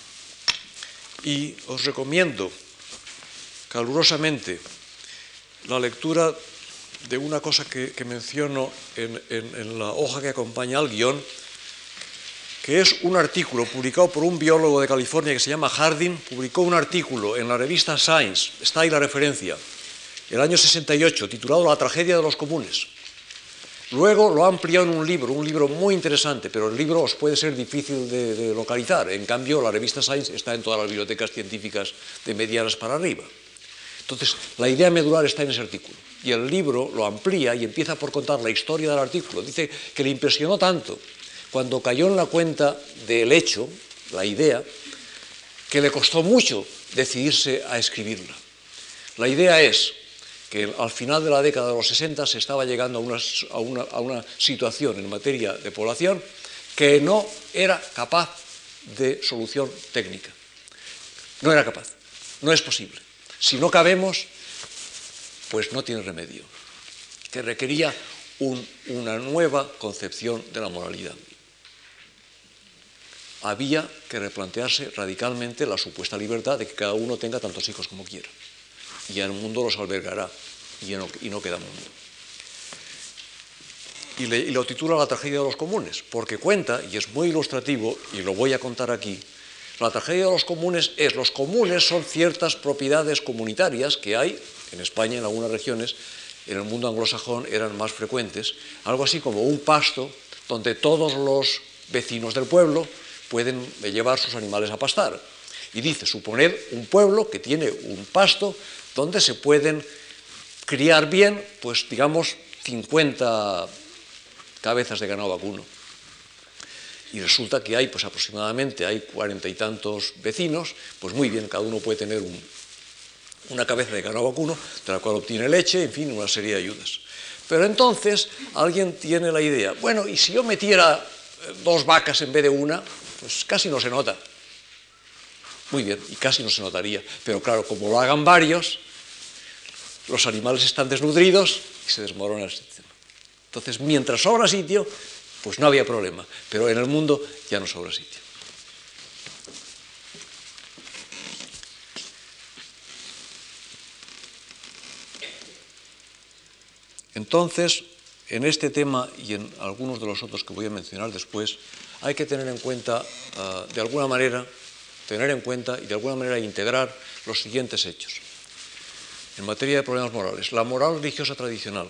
Y os recomiendo calurosamente la lectura de una cosa que, que menciono en, en, en la hoja que acompaña al guión, que es un artículo publicado por un biólogo de California que se llama Harding. Publicó un artículo en la revista Science, está ahí la referencia, el año sesenta y ocho, titulado La tragedia de los comunes. Luego lo ha ampliado en un libro, un libro muy interesante, pero el libro os puede ser difícil de, de localizar. En cambio, la revista Science está en todas las bibliotecas científicas de medianas para arriba. Entonces, la idea medular está en ese artículo. Y el libro lo amplía y empieza por contar la historia del artículo. Dice que le impresionó tanto cuando cayó en la cuenta del hecho, la idea, que le costó mucho decidirse a escribirla. La idea es que al final de la década de los sesenta se estaba llegando a una, a, una, a una situación en materia de población que no era capaz de solución técnica. No era capaz, no es posible. Si no cabemos, pues no tiene remedio. Que requería un, una nueva concepción de la moralidad. Había que replantearse radicalmente la supuesta libertad de que cada uno tenga tantos hijos como quiera. Y el mundo los albergará, y no, y no queda mundo. Y, le, y lo titula La tragedia de los comunes, porque cuenta, y es muy ilustrativo, y lo voy a contar aquí, la tragedia de los comunes es, los comunes son ciertas propiedades comunitarias que hay en España, en algunas regiones, en el mundo anglosajón eran más frecuentes, algo así como un pasto donde todos los vecinos del pueblo pueden llevar sus animales a pastar. Y dice, suponed un pueblo que tiene un pasto donde se pueden criar bien, pues digamos, cincuenta cabezas de ganado vacuno. Y resulta que hay, pues aproximadamente, hay cuarenta y tantos vecinos, pues muy bien, cada uno puede tener un, una cabeza de ganado vacuno, de la cual obtiene leche, en fin, una serie de ayudas. Pero entonces alguien tiene la idea, bueno, y si yo metiera dos vacas en vez de una, pues casi no se nota. Muy bien, y casi no se notaría. Pero claro, como lo hagan varios, los animales están desnutridos y se desmorona el sistema. Entonces, mientras sobra sitio, pues no había problema. Pero en el mundo ya no sobra sitio. Entonces, en este tema y en algunos de los otros que voy a mencionar después, hay que tener en cuenta, uh, de alguna manera, tener en cuenta y de alguna manera integrar los siguientes hechos. En materia de problemas morales, la moral religiosa tradicional,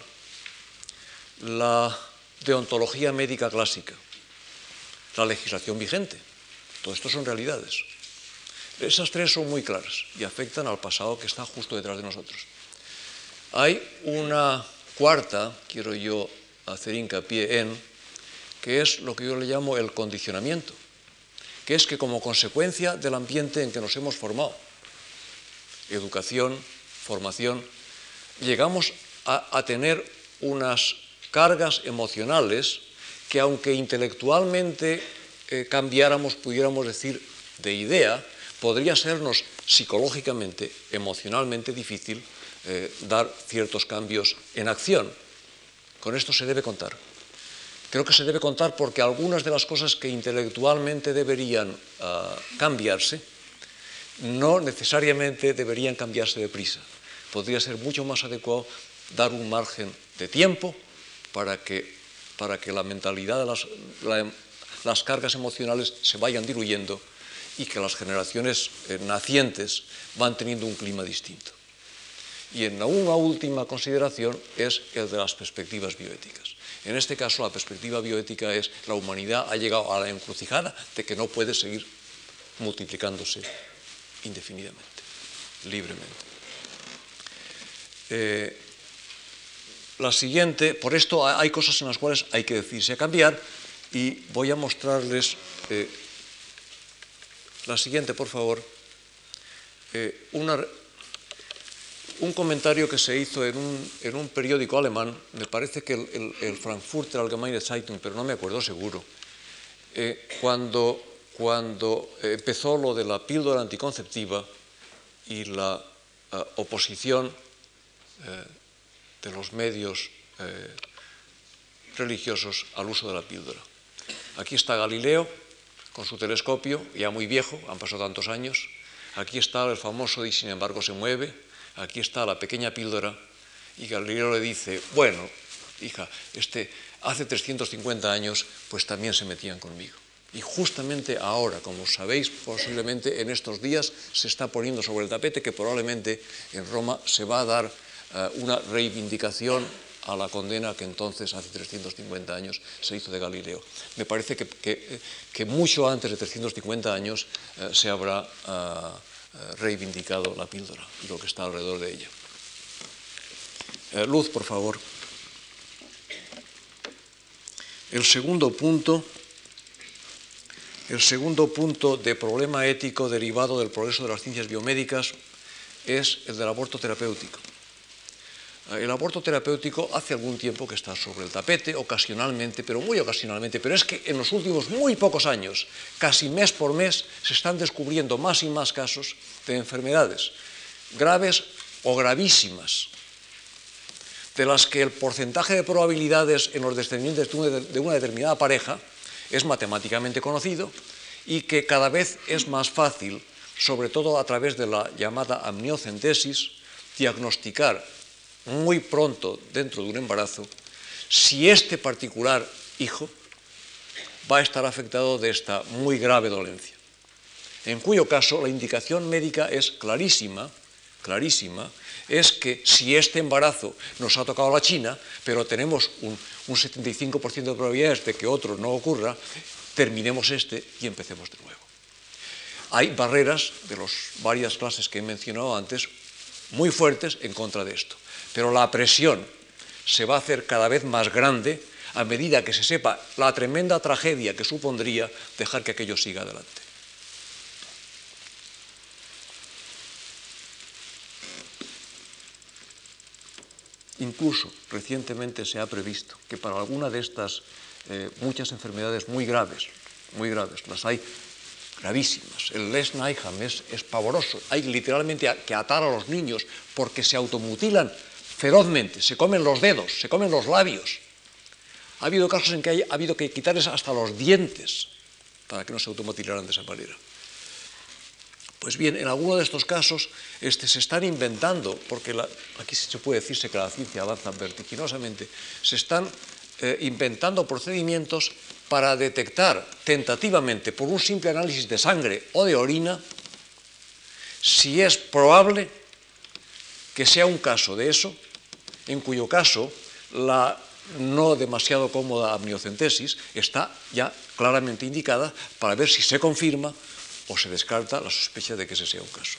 la deontología médica clásica, la legislación vigente, todo esto son realidades. Esas tres son muy claras y afectan al pasado que está justo detrás de nosotros. Hay una cuarta, quiero yo hacer hincapié en, que es lo que yo le llamo el condicionamiento, que es que como consecuencia del ambiente en que nos hemos formado, educación, formación, llegamos a, a tener unas cargas emocionales que aunque intelectualmente eh, cambiáramos, pudiéramos decir, de idea, podría sernos psicológicamente, emocionalmente difícil eh, dar ciertos cambios en acción. Con esto se debe contar. Creo que se debe contar porque algunas de las cosas que intelectualmente deberían uh, cambiarse no necesariamente deberían cambiarse deprisa. Podría ser mucho más adecuado dar un margen de tiempo para que, para que la mentalidad de las, la, las cargas emocionales se vayan diluyendo y que las generaciones eh, nacientes van teniendo un clima distinto. Y en una última consideración es el de las perspectivas bioéticas. En este caso, la perspectiva bioética es la humanidad ha llegado a la encrucijada de que no puede seguir multiplicándose indefinidamente, libremente. Eh, la siguiente, por esto hay cosas en las cuales hay que decidirse a cambiar y voy a mostrarles eh, la siguiente, por favor, eh, una... Un comentario que se hizo en un, en un periódico alemán, me parece que el, el, el Frankfurter Allgemeine Zeitung, pero no me acuerdo seguro, eh, cuando, cuando empezó lo de la píldora anticonceptiva y la uh, oposición eh, de los medios eh, religiosos al uso de la píldora. Aquí está Galileo con su telescopio, ya muy viejo, han pasado tantos años. Aquí está el famoso y sin embargo se mueve. Aquí está la pequeña píldora y Galileo le dice, bueno, hija, este, hace trescientos cincuenta años pues también se metían conmigo. Y justamente ahora, como sabéis, posiblemente en estos días se está poniendo sobre el tapete que probablemente en Roma se va a dar uh, una reivindicación a la condena que entonces, hace trescientos cincuenta años, se hizo de Galileo. Me parece que, que, que mucho antes de trescientos cincuenta años uh, se habrá... Uh, reivindicado la píldora y lo que está alrededor de ella. Eh, luz, por favor. El segundo punto, el segundo punto de problema ético derivado del progreso de las ciencias biomédicas es el del aborto terapéutico. El aborto terapéutico hace algún tiempo que está sobre el tapete, ocasionalmente, pero muy ocasionalmente, pero es que en los últimos muy pocos años, casi mes por mes, se están descubriendo más y más casos de enfermedades graves o gravísimas, de las que el porcentaje de probabilidades en los descendientes de una determinada pareja es matemáticamente conocido y que cada vez es más fácil, sobre todo a través de la llamada amniocentesis, diagnosticar muy pronto dentro de un embarazo si este particular hijo va a estar afectado de esta muy grave dolencia, en cuyo caso la indicación médica es clarísima, clarísima, es que si este embarazo nos ha tocado la China, pero tenemos un, un setenta y cinco por ciento de probabilidades de que otro no ocurra, terminemos este y empecemos de nuevo. Hay barreras de las varias clases que he mencionado antes muy fuertes en contra de esto. Pero la presión se va a hacer cada vez más grande a medida que se sepa la tremenda tragedia que supondría dejar que aquello siga adelante. Incluso recientemente se ha previsto que para alguna de estas eh, muchas enfermedades muy graves, muy graves, las hay gravísimas. El Les Nyham es, es pavoroso. Hay literalmente que atar a los niños porque se automutilan ferozmente, se comen los dedos, se comen los labios. Ha habido casos en que hay, ha habido que quitarles hasta los dientes para que no se automutilaran de esa manera. Pues bien, en alguno de estos casos este, se están inventando, porque la, aquí se puede decirse que la ciencia avanza vertiginosamente, se están eh, inventando procedimientos para detectar tentativamente por un simple análisis de sangre o de orina si es probable que sea un caso de eso, en cuyo caso la no demasiado cómoda amniocentesis está ya claramente indicada para ver si se confirma o se descarta la sospecha de que ese sea un caso.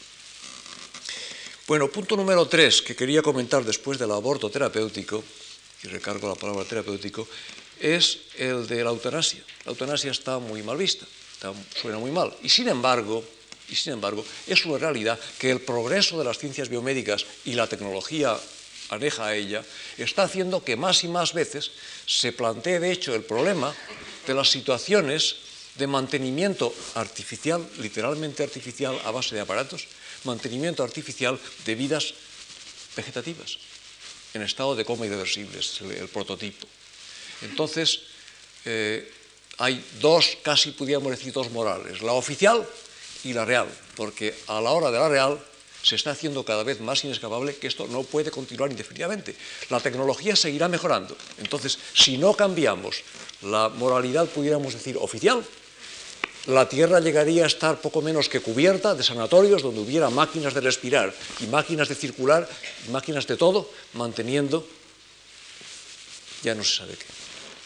Bueno, punto número tres que quería comentar después del aborto terapéutico, y recargo la palabra terapéutico, es el de la eutanasia. La eutanasia está muy mal vista, está, suena muy mal, y sin embargo, y sin embargo, es una realidad que el progreso de las ciencias biomédicas y la tecnología aneja a ella está haciendo que más y más veces se plantee, de hecho, el problema de las situaciones de mantenimiento artificial, literalmente artificial a base de aparatos, mantenimiento artificial de vidas vegetativas, en estado de coma irreversible, es el, el prototipo. Entonces, eh, hay dos, casi podríamos decir dos morales, la oficial y la real, porque a la hora de la real se está haciendo cada vez más inescapable que esto no puede continuar indefinidamente. La tecnología seguirá mejorando. Entonces, si no cambiamos la moralidad, pudiéramos decir, oficial, la Tierra llegaría a estar poco menos que cubierta de sanatorios donde hubiera máquinas de respirar y máquinas de circular, y máquinas de todo, manteniendo, ya no se sabe qué.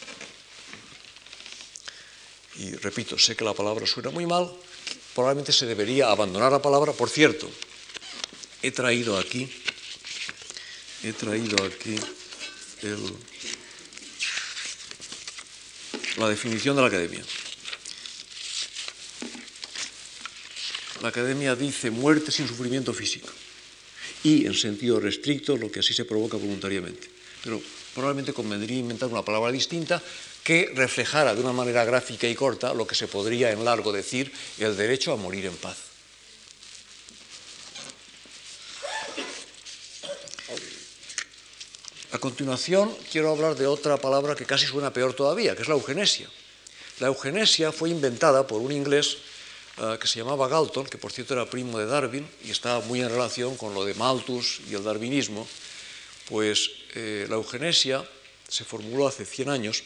Y repito, sé que la palabra suena muy mal, probablemente se debería abandonar la palabra. Por cierto, he traído aquí, he traído aquí el, la definición de la academia. La academia dice muerte sin sufrimiento físico y, en sentido restricto, lo que así se provoca voluntariamente. Pero probablemente convendría inventar una palabra distinta que reflejara de una manera gráfica y corta lo que se podría en largo decir el derecho a morir en paz. A continuación, quiero hablar de otra palabra que casi suena peor todavía, que es la eugenesia. La eugenesia fue inventada por un inglés uh, que se llamaba Galton, que por cierto era primo de Darwin y estaba muy en relación con lo de Malthus y el darwinismo. Pues eh, la eugenesia se formuló hace cien años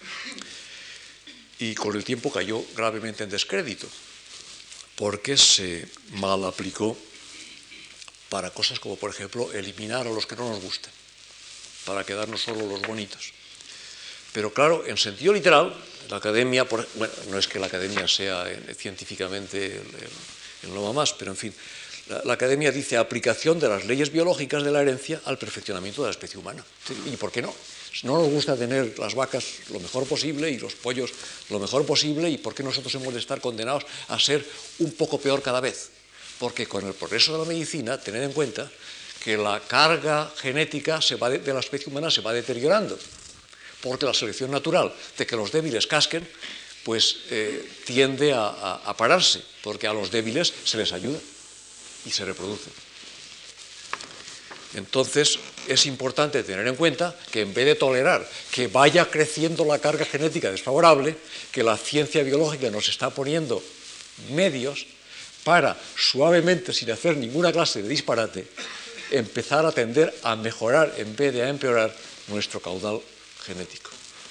y con el tiempo cayó gravemente en descrédito, porque se mal aplicó para cosas como, por ejemplo, eliminar a los que no nos gusten, para quedarnos solo los bonitos. Pero claro, en sentido literal, la academia, por, bueno, no es que la academia sea eh, científicamente el, el, el no va más, pero en fin, la, la academia dice aplicación de las leyes biológicas de la herencia al perfeccionamiento de la especie humana. ¿Y por qué no? No nos gusta tener las vacas lo mejor posible y los pollos lo mejor posible, ¿y por qué nosotros hemos de estar condenados a ser un poco peor cada vez? Porque con el progreso de la medicina, tened en cuenta que la carga genética se va de, de la especie humana se va deteriorando, porque la selección natural de que los débiles casquen, pues eh, tiende a, a, a pararse, porque a los débiles se les ayuda y se reproducen. Entonces, es importante tener en cuenta que en vez de tolerar que vaya creciendo la carga genética desfavorable, que la ciencia biológica nos está poniendo medios para, suavemente, sin hacer ninguna clase de disparate, empezar a tender a mejorar en vez de a empeorar nuestro caudal genético.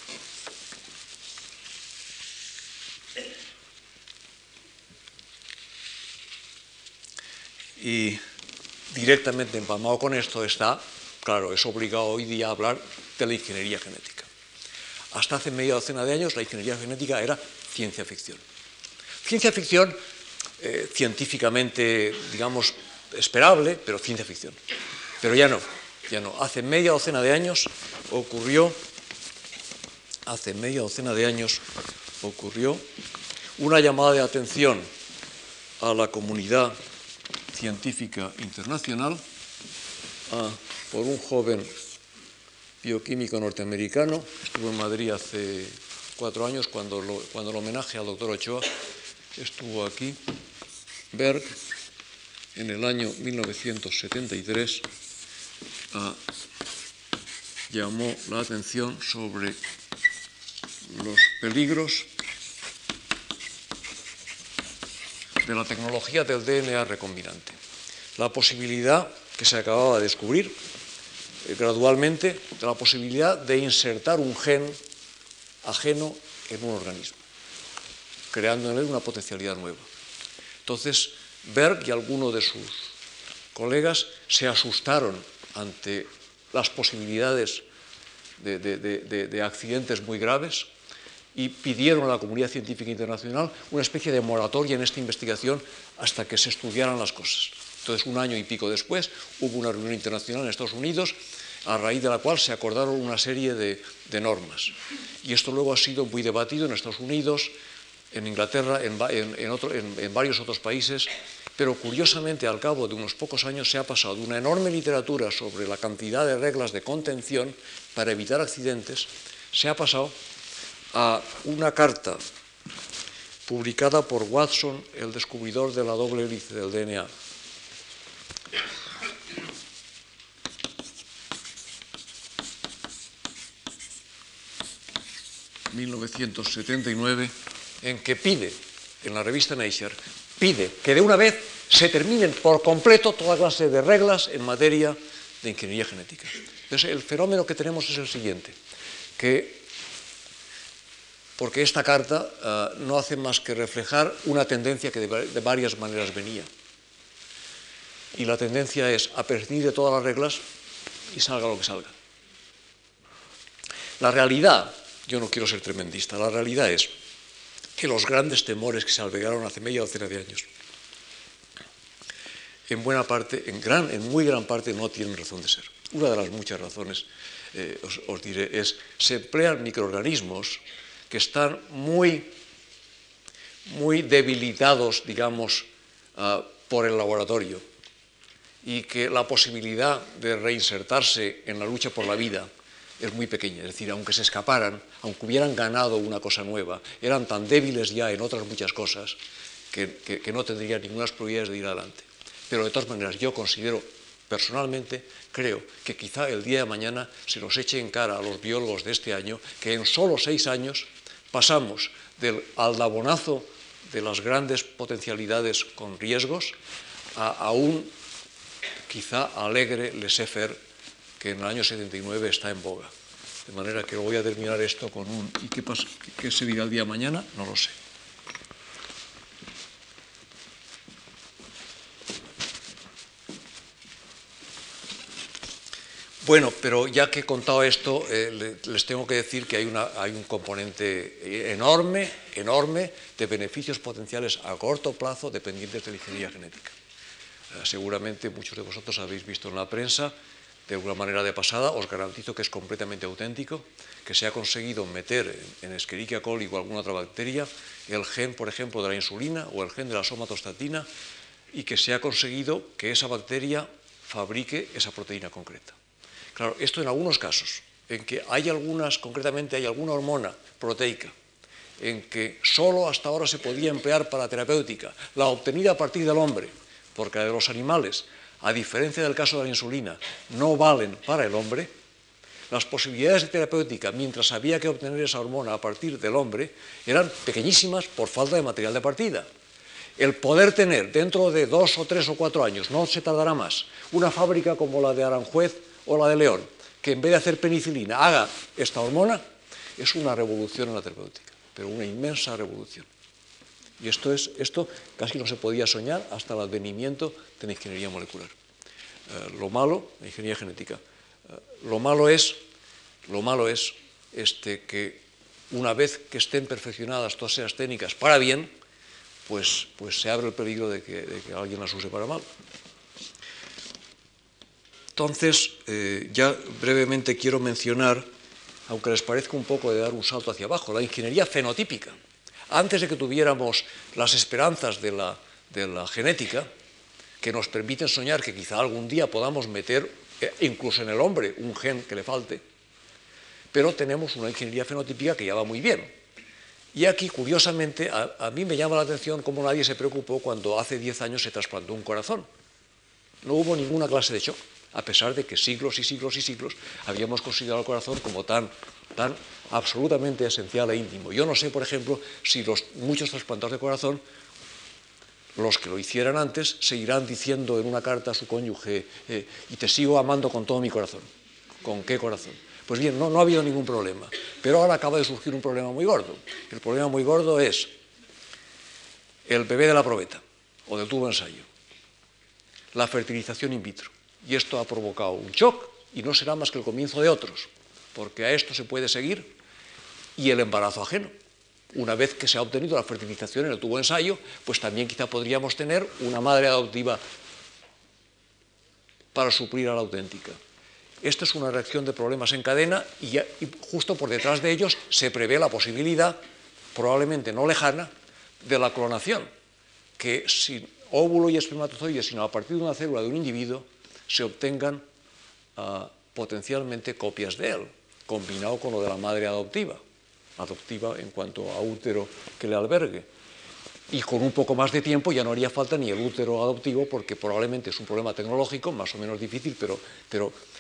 Y directamente empalmado con esto está, claro, es obligado hoy día a hablar de la ingeniería genética. Hasta hace media docena de años la ingeniería genética era ciencia ficción. Ciencia ficción eh, científicamente, digamos, esperable, pero ciencia ficción. Pero ya no, ya no. Hace media docena de años ocurrió, hace media docena de años ocurrió una llamada de atención a la comunidad científica internacional a, por un joven bioquímico norteamericano. Estuvo en Madrid hace cuatro años cuando, lo, cuando el homenaje al doctor Ochoa estuvo aquí. Berg, en el año mil novecientos setenta y tres, a, llamó la atención sobre los peligros de la tecnología del D N A recombinante. La posibilidad que se acababa de descubrir eh, gradualmente, de la posibilidad de insertar un gen ajeno en un organismo, creando en él una potencialidad nueva. Entonces, Berg y algunos de sus colegas se asustaron ante las posibilidades de, de, de, de accidentes muy graves y pidieron a la comunidad científica internacional una especie de moratoria en esta investigación hasta que se estudiaran las cosas. Entonces, un año y pico después, hubo una reunión internacional en Estados Unidos, a raíz de la cual se acordaron una serie de, de normas. Y esto luego ha sido muy debatido en Estados Unidos, en Inglaterra, en, en, en, otro, en, en varios otros países, pero curiosamente, al cabo de unos pocos años, se ha pasado de una enorme literatura sobre la cantidad de reglas de contención para evitar accidentes, se ha pasado a una carta publicada por Watson, el descubridor de la doble hélice del D N A. mil novecientos setenta y nueve, en que pide, en la revista Nature, pide que de una vez se terminen por completo toda clase de reglas en materia de ingeniería genética. Entonces, el fenómeno que tenemos es el siguiente, que, porque esta carta uh, no hace más que reflejar una tendencia que de, de varias maneras venía. Y la tendencia es a prescindir de todas las reglas y salga lo que salga. La realidad, yo no quiero ser tremendista, la realidad es que los grandes temores que se albergaron hace media docena de años, en buena parte, en, gran, en muy gran parte, no tienen razón de ser. Una de las muchas razones, eh, os, os diré, es se emplean microorganismos que están muy, muy debilitados, digamos, uh, por el laboratorio, y que la posibilidad de reinsertarse en la lucha por la vida es muy pequeña. Es decir, aunque se escaparan, aunque hubieran ganado una cosa nueva, eran tan débiles ya en otras muchas cosas que, que, que no tendrían ninguna probabilidades de ir adelante. Pero de todas maneras, yo considero, personalmente, creo que quizá el día de mañana se nos eche en cara a los biólogos de este año que en solo seis años pasamos del aldabonazo de las grandes potencialidades con riesgos a, a un quizá alegre laissez-faire que en el año setenta y nueve está en boga. De manera que voy a terminar esto con un ¿y qué, pasa, qué se dirá el día de mañana? No lo sé. Bueno, pero ya que he contado esto, eh, les tengo que decir que hay, una, hay un componente enorme, enorme de beneficios potenciales a corto plazo dependientes de la ingeniería genética. Eh, seguramente muchos de vosotros habéis visto en la prensa, de alguna manera de pasada, os garantizo que es completamente auténtico, que se ha conseguido meter en, en Escherichia coli o alguna otra bacteria el gen, por ejemplo, de la insulina o el gen de la somatostatina, y que se ha conseguido que esa bacteria fabrique esa proteína concreta. Claro, esto en algunos casos, en que hay algunas, concretamente hay alguna hormona proteica, en que solo hasta ahora se podía emplear para terapéutica, la obtenida a partir del hombre, porque la de los animales, a diferencia del caso de la insulina, no valen para el hombre, las posibilidades de terapéutica, mientras había que obtener esa hormona a partir del hombre, eran pequeñísimas por falta de material de partida. El poder tener dentro de dos o tres o cuatro años, no se tardará más, una fábrica como la de Aranjuez o la de León, que en vez de hacer penicilina haga esta hormona, es una revolución en la terapéutica, pero una inmensa revolución. Y esto, es, esto casi no se podía soñar hasta el advenimiento de la ingeniería molecular. Eh, lo malo, la ingeniería genética, eh, lo malo es, lo malo es este, que una vez que estén perfeccionadas todas esas técnicas para bien, pues, pues se abre el peligro de que, de que alguien las use para mal. Entonces, eh, ya brevemente quiero mencionar, aunque les parezca un poco de dar un salto hacia abajo, la ingeniería fenotípica. Antes de que tuviéramos las esperanzas de la, de la genética, que nos permiten soñar que quizá algún día podamos meter, eh, incluso en el hombre, un gen que le falte, pero tenemos una ingeniería fenotípica que ya va muy bien. Y aquí, curiosamente, a, a mí me llama la atención cómo nadie se preocupó cuando hace diez años se trasplantó un corazón. No hubo ninguna clase de shock, a pesar de que siglos y siglos y siglos habíamos considerado el corazón como tan, tan absolutamente esencial e íntimo. Yo no sé, por ejemplo, si los muchos trasplantados de corazón, los que lo hicieran antes, seguirán diciendo en una carta a su cónyuge, eh, y te sigo amando con todo mi corazón. ¿Con qué corazón? Pues bien, no, no ha habido ningún problema. Pero ahora acaba de surgir un problema muy gordo. El problema muy gordo es el bebé de la probeta o del tubo de ensayo, la fertilización in vitro. Y esto ha provocado un shock y no será más que el comienzo de otros, porque a esto se puede seguir, y el embarazo ajeno. Una vez que se ha obtenido la fertilización en el tubo de ensayo, pues también quizá podríamos tener una madre adoptiva para suplir a la auténtica. Esta es una reacción de problemas en cadena y, ya, y justo por detrás de ellos se prevé la posibilidad, probablemente no lejana, de la clonación, que sin óvulo y espermatozoide, sino a partir de una célula de un individuo, se obtengan uh, potencialmente copias de él, combinado con lo de la madre adoptiva, adoptiva en cuanto a útero que le albergue. Y con un poco más de tiempo ya no haría falta ni el útero adoptivo, porque probablemente es un problema tecnológico, más o menos difícil, pero, pero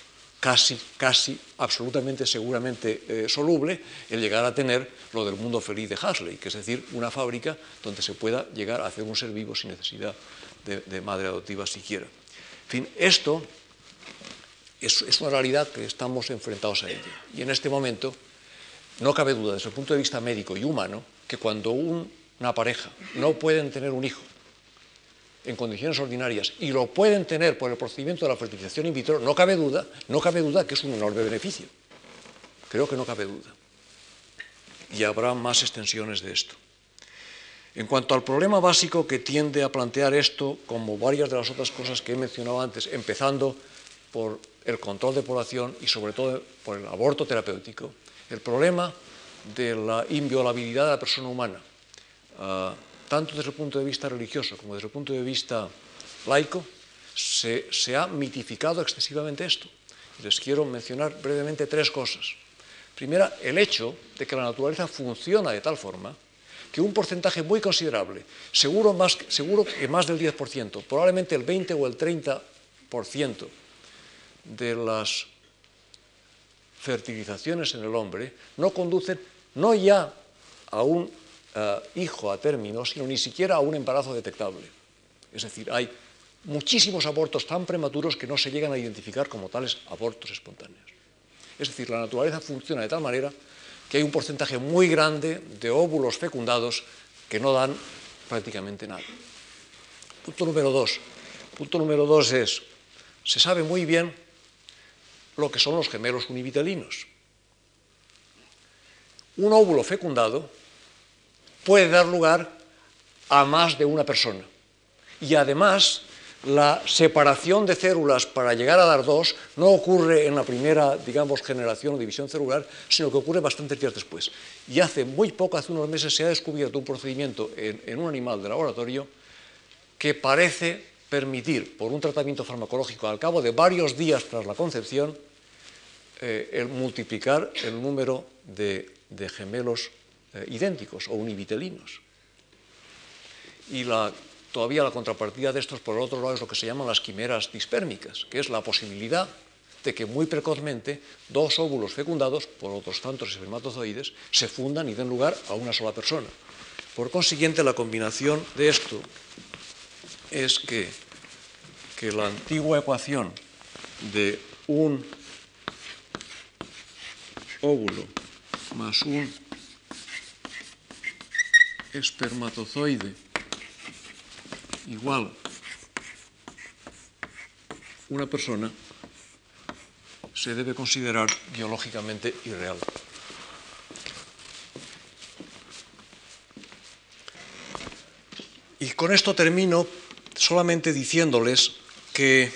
casi, casi, absolutamente, seguramente eh, soluble el llegar a tener lo del mundo feliz de Huxley, que es decir, una fábrica donde se pueda llegar a hacer un ser vivo sin necesidad de, de madre adoptiva siquiera. En fin, esto es, es una realidad que estamos enfrentados a ella. Y en este momento no cabe duda, desde el punto de vista médico y humano, que cuando un, una pareja no pueden tener un hijo en condiciones ordinarias y lo pueden tener por el procedimiento de la fertilización in vitro, no cabe duda, no cabe duda que es un enorme beneficio. Creo que no cabe duda. Y habrá más extensiones de esto. En cuanto al problema básico que tiende a plantear esto, como varias de las otras cosas que he mencionado antes, empezando por el control de población y sobre todo por el aborto terapéutico, el problema de la inviolabilidad de la persona humana, uh, tanto desde el punto de vista religioso como desde el punto de vista laico, se, se ha mitificado excesivamente esto. Les quiero mencionar brevemente tres cosas. Primera, el hecho de que la naturaleza funciona de tal forma que un porcentaje muy considerable, seguro, más, seguro que más del diez por ciento, probablemente el veinte o el treinta por ciento de las fertilizaciones en el hombre no conducen no ya a un uh, hijo a término, sino ni siquiera a un embarazo detectable. Es decir, hay muchísimos abortos tan prematuros que no se llegan a identificar como tales abortos espontáneos. Es decir, la naturaleza funciona de tal manera que hay un porcentaje muy grande de óvulos fecundados que no dan prácticamente nada. Punto número dos. Punto número dos es, se sabe muy bien lo que son los gemelos univitelinos. Un óvulo fecundado puede dar lugar a más de una persona. Y además, la separación de células para llegar a dar dos no ocurre en la primera, digamos, generación o división celular, sino que ocurre bastantes días después. Y hace muy poco, hace unos meses, se ha descubierto un procedimiento en, en un animal de laboratorio que parece permitir, por un tratamiento farmacológico al cabo de varios días tras la concepción, eh, el multiplicar el número de, de gemelos eh, idénticos o univitelinos. Y la Todavía la contrapartida de estos, por el otro lado, es lo que se llaman las quimeras dispérmicas, que es la posibilidad de que muy precozmente dos óvulos fecundados por otros tantos espermatozoides se fundan y den lugar a una sola persona. Por consiguiente, la combinación de esto es que, que la antigua ecuación de un óvulo más un espermatozoide igual una persona se debe considerar biológicamente irreal. Y con esto termino solamente diciéndoles que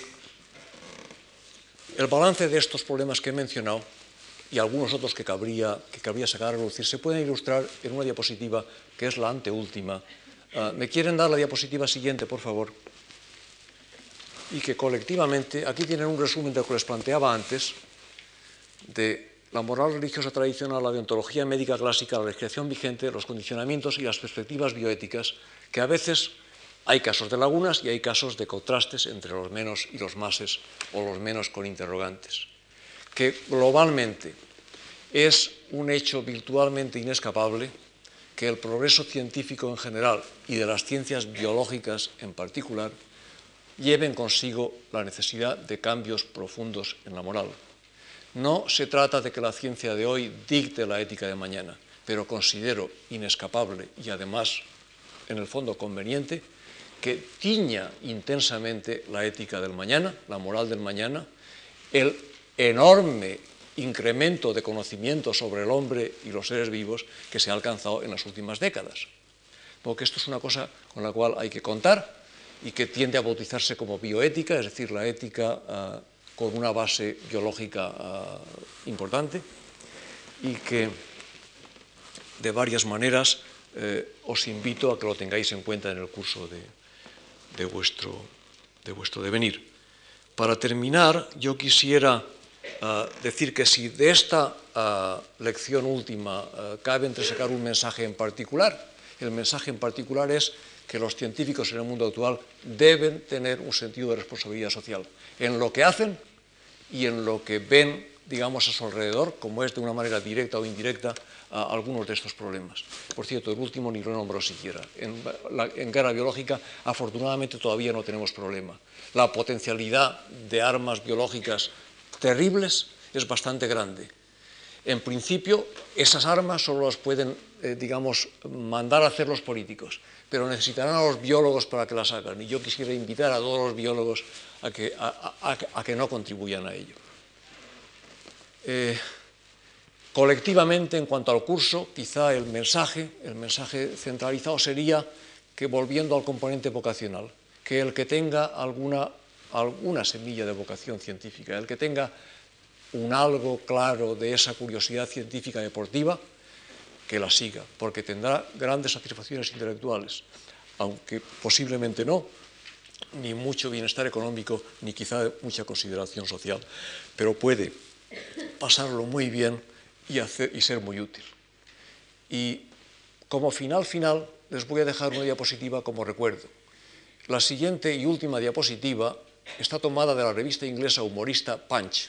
el balance de estos problemas que he mencionado y algunos otros que cabría, que cabría sacar a relucir se pueden ilustrar en una diapositiva que es la anteúltima. Uh, ¿Me quieren dar la diapositiva siguiente, por favor? Y que colectivamente, aquí tienen un resumen de lo que les planteaba antes, de la moral religiosa tradicional, la deontología médica clásica, la legislación vigente, los condicionamientos y las perspectivas bioéticas, que a veces hay casos de lagunas y hay casos de contrastes entre los menos y los máses, o los menos con interrogantes. Que globalmente es un hecho virtualmente inescapable que el progreso científico en general y de las ciencias biológicas en particular lleven consigo la necesidad de cambios profundos en la moral. No se trata de que la ciencia de hoy dicte la ética de mañana, pero considero inescapable y además, en el fondo, conveniente que tiña intensamente la ética del mañana, la moral del mañana, el enorme incremento de conocimiento sobre el hombre y los seres vivos que se ha alcanzado en las últimas décadas. Porque esto es una cosa con la cual hay que contar y que tiende a bautizarse como bioética, es decir, la ética uh, con una base biológica uh, importante y que de varias maneras eh, os invito a que lo tengáis en cuenta en el curso de, de, vuestro, de vuestro devenir. Para terminar, yo quisiera Uh, decir que si de esta uh, lección última uh, cabe entresacar un mensaje en particular, el mensaje en particular es que los científicos en el mundo actual deben tener un sentido de responsabilidad social en lo que hacen y en lo que ven, digamos, a su alrededor, como es de una manera directa o indirecta, a algunos de estos problemas. Por cierto, el último ni lo nombró siquiera. En, la, en guerra biológica, afortunadamente, todavía no tenemos problema. La potencialidad de armas biológicas terribles es bastante grande. En principio, esas armas solo las pueden, eh, digamos, mandar a hacer los políticos, pero necesitarán a los biólogos para que las hagan. Y yo quisiera invitar a todos los biólogos a que, a, a, a que no contribuyan a ello. Eh, colectivamente, en cuanto al curso, quizá el mensaje, el mensaje centralizado sería que, volviendo al componente vocacional, que el que tenga alguna, alguna semilla de vocación científica, el que tenga un algo claro de esa curiosidad científica deportiva, que la siga, porque tendrá grandes satisfacciones intelectuales, aunque posiblemente no, ni mucho bienestar económico, ni quizá mucha consideración social, pero puede pasarlo muy bien y, hacer, y ser muy útil. Y como final final, les voy a dejar una diapositiva como recuerdo. La siguiente y última diapositiva está tomada de la revista inglesa humorista Punch.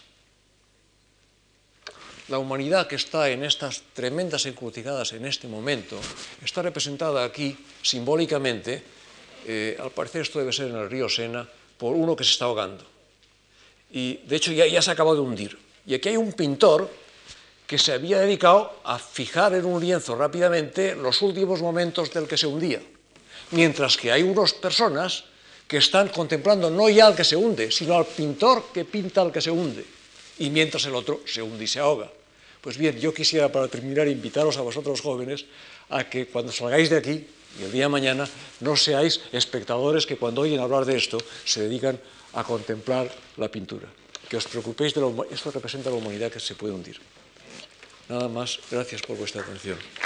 La humanidad que está en estas tremendas encrucijadas en este momento está representada aquí simbólicamente, eh, al parecer esto debe ser en el río Sena, por uno que se está ahogando. Y de hecho ya, ya se ha acabado de hundir. Y aquí hay un pintor que se había dedicado a fijar en un lienzo rápidamente los últimos momentos del que se hundía. Mientras que hay unas personas que están contemplando no ya al que se hunde, sino al pintor que pinta al que se hunde. Y mientras el otro se hunde y se ahoga. Pues bien, yo quisiera para terminar invitaros a vosotros jóvenes a que cuando salgáis de aquí, y el día de mañana, no seáis espectadores que cuando oyen hablar de esto se dedican a contemplar la pintura. Que os preocupéis de lo, esto representa la humanidad que se puede hundir. Nada más, gracias por vuestra atención.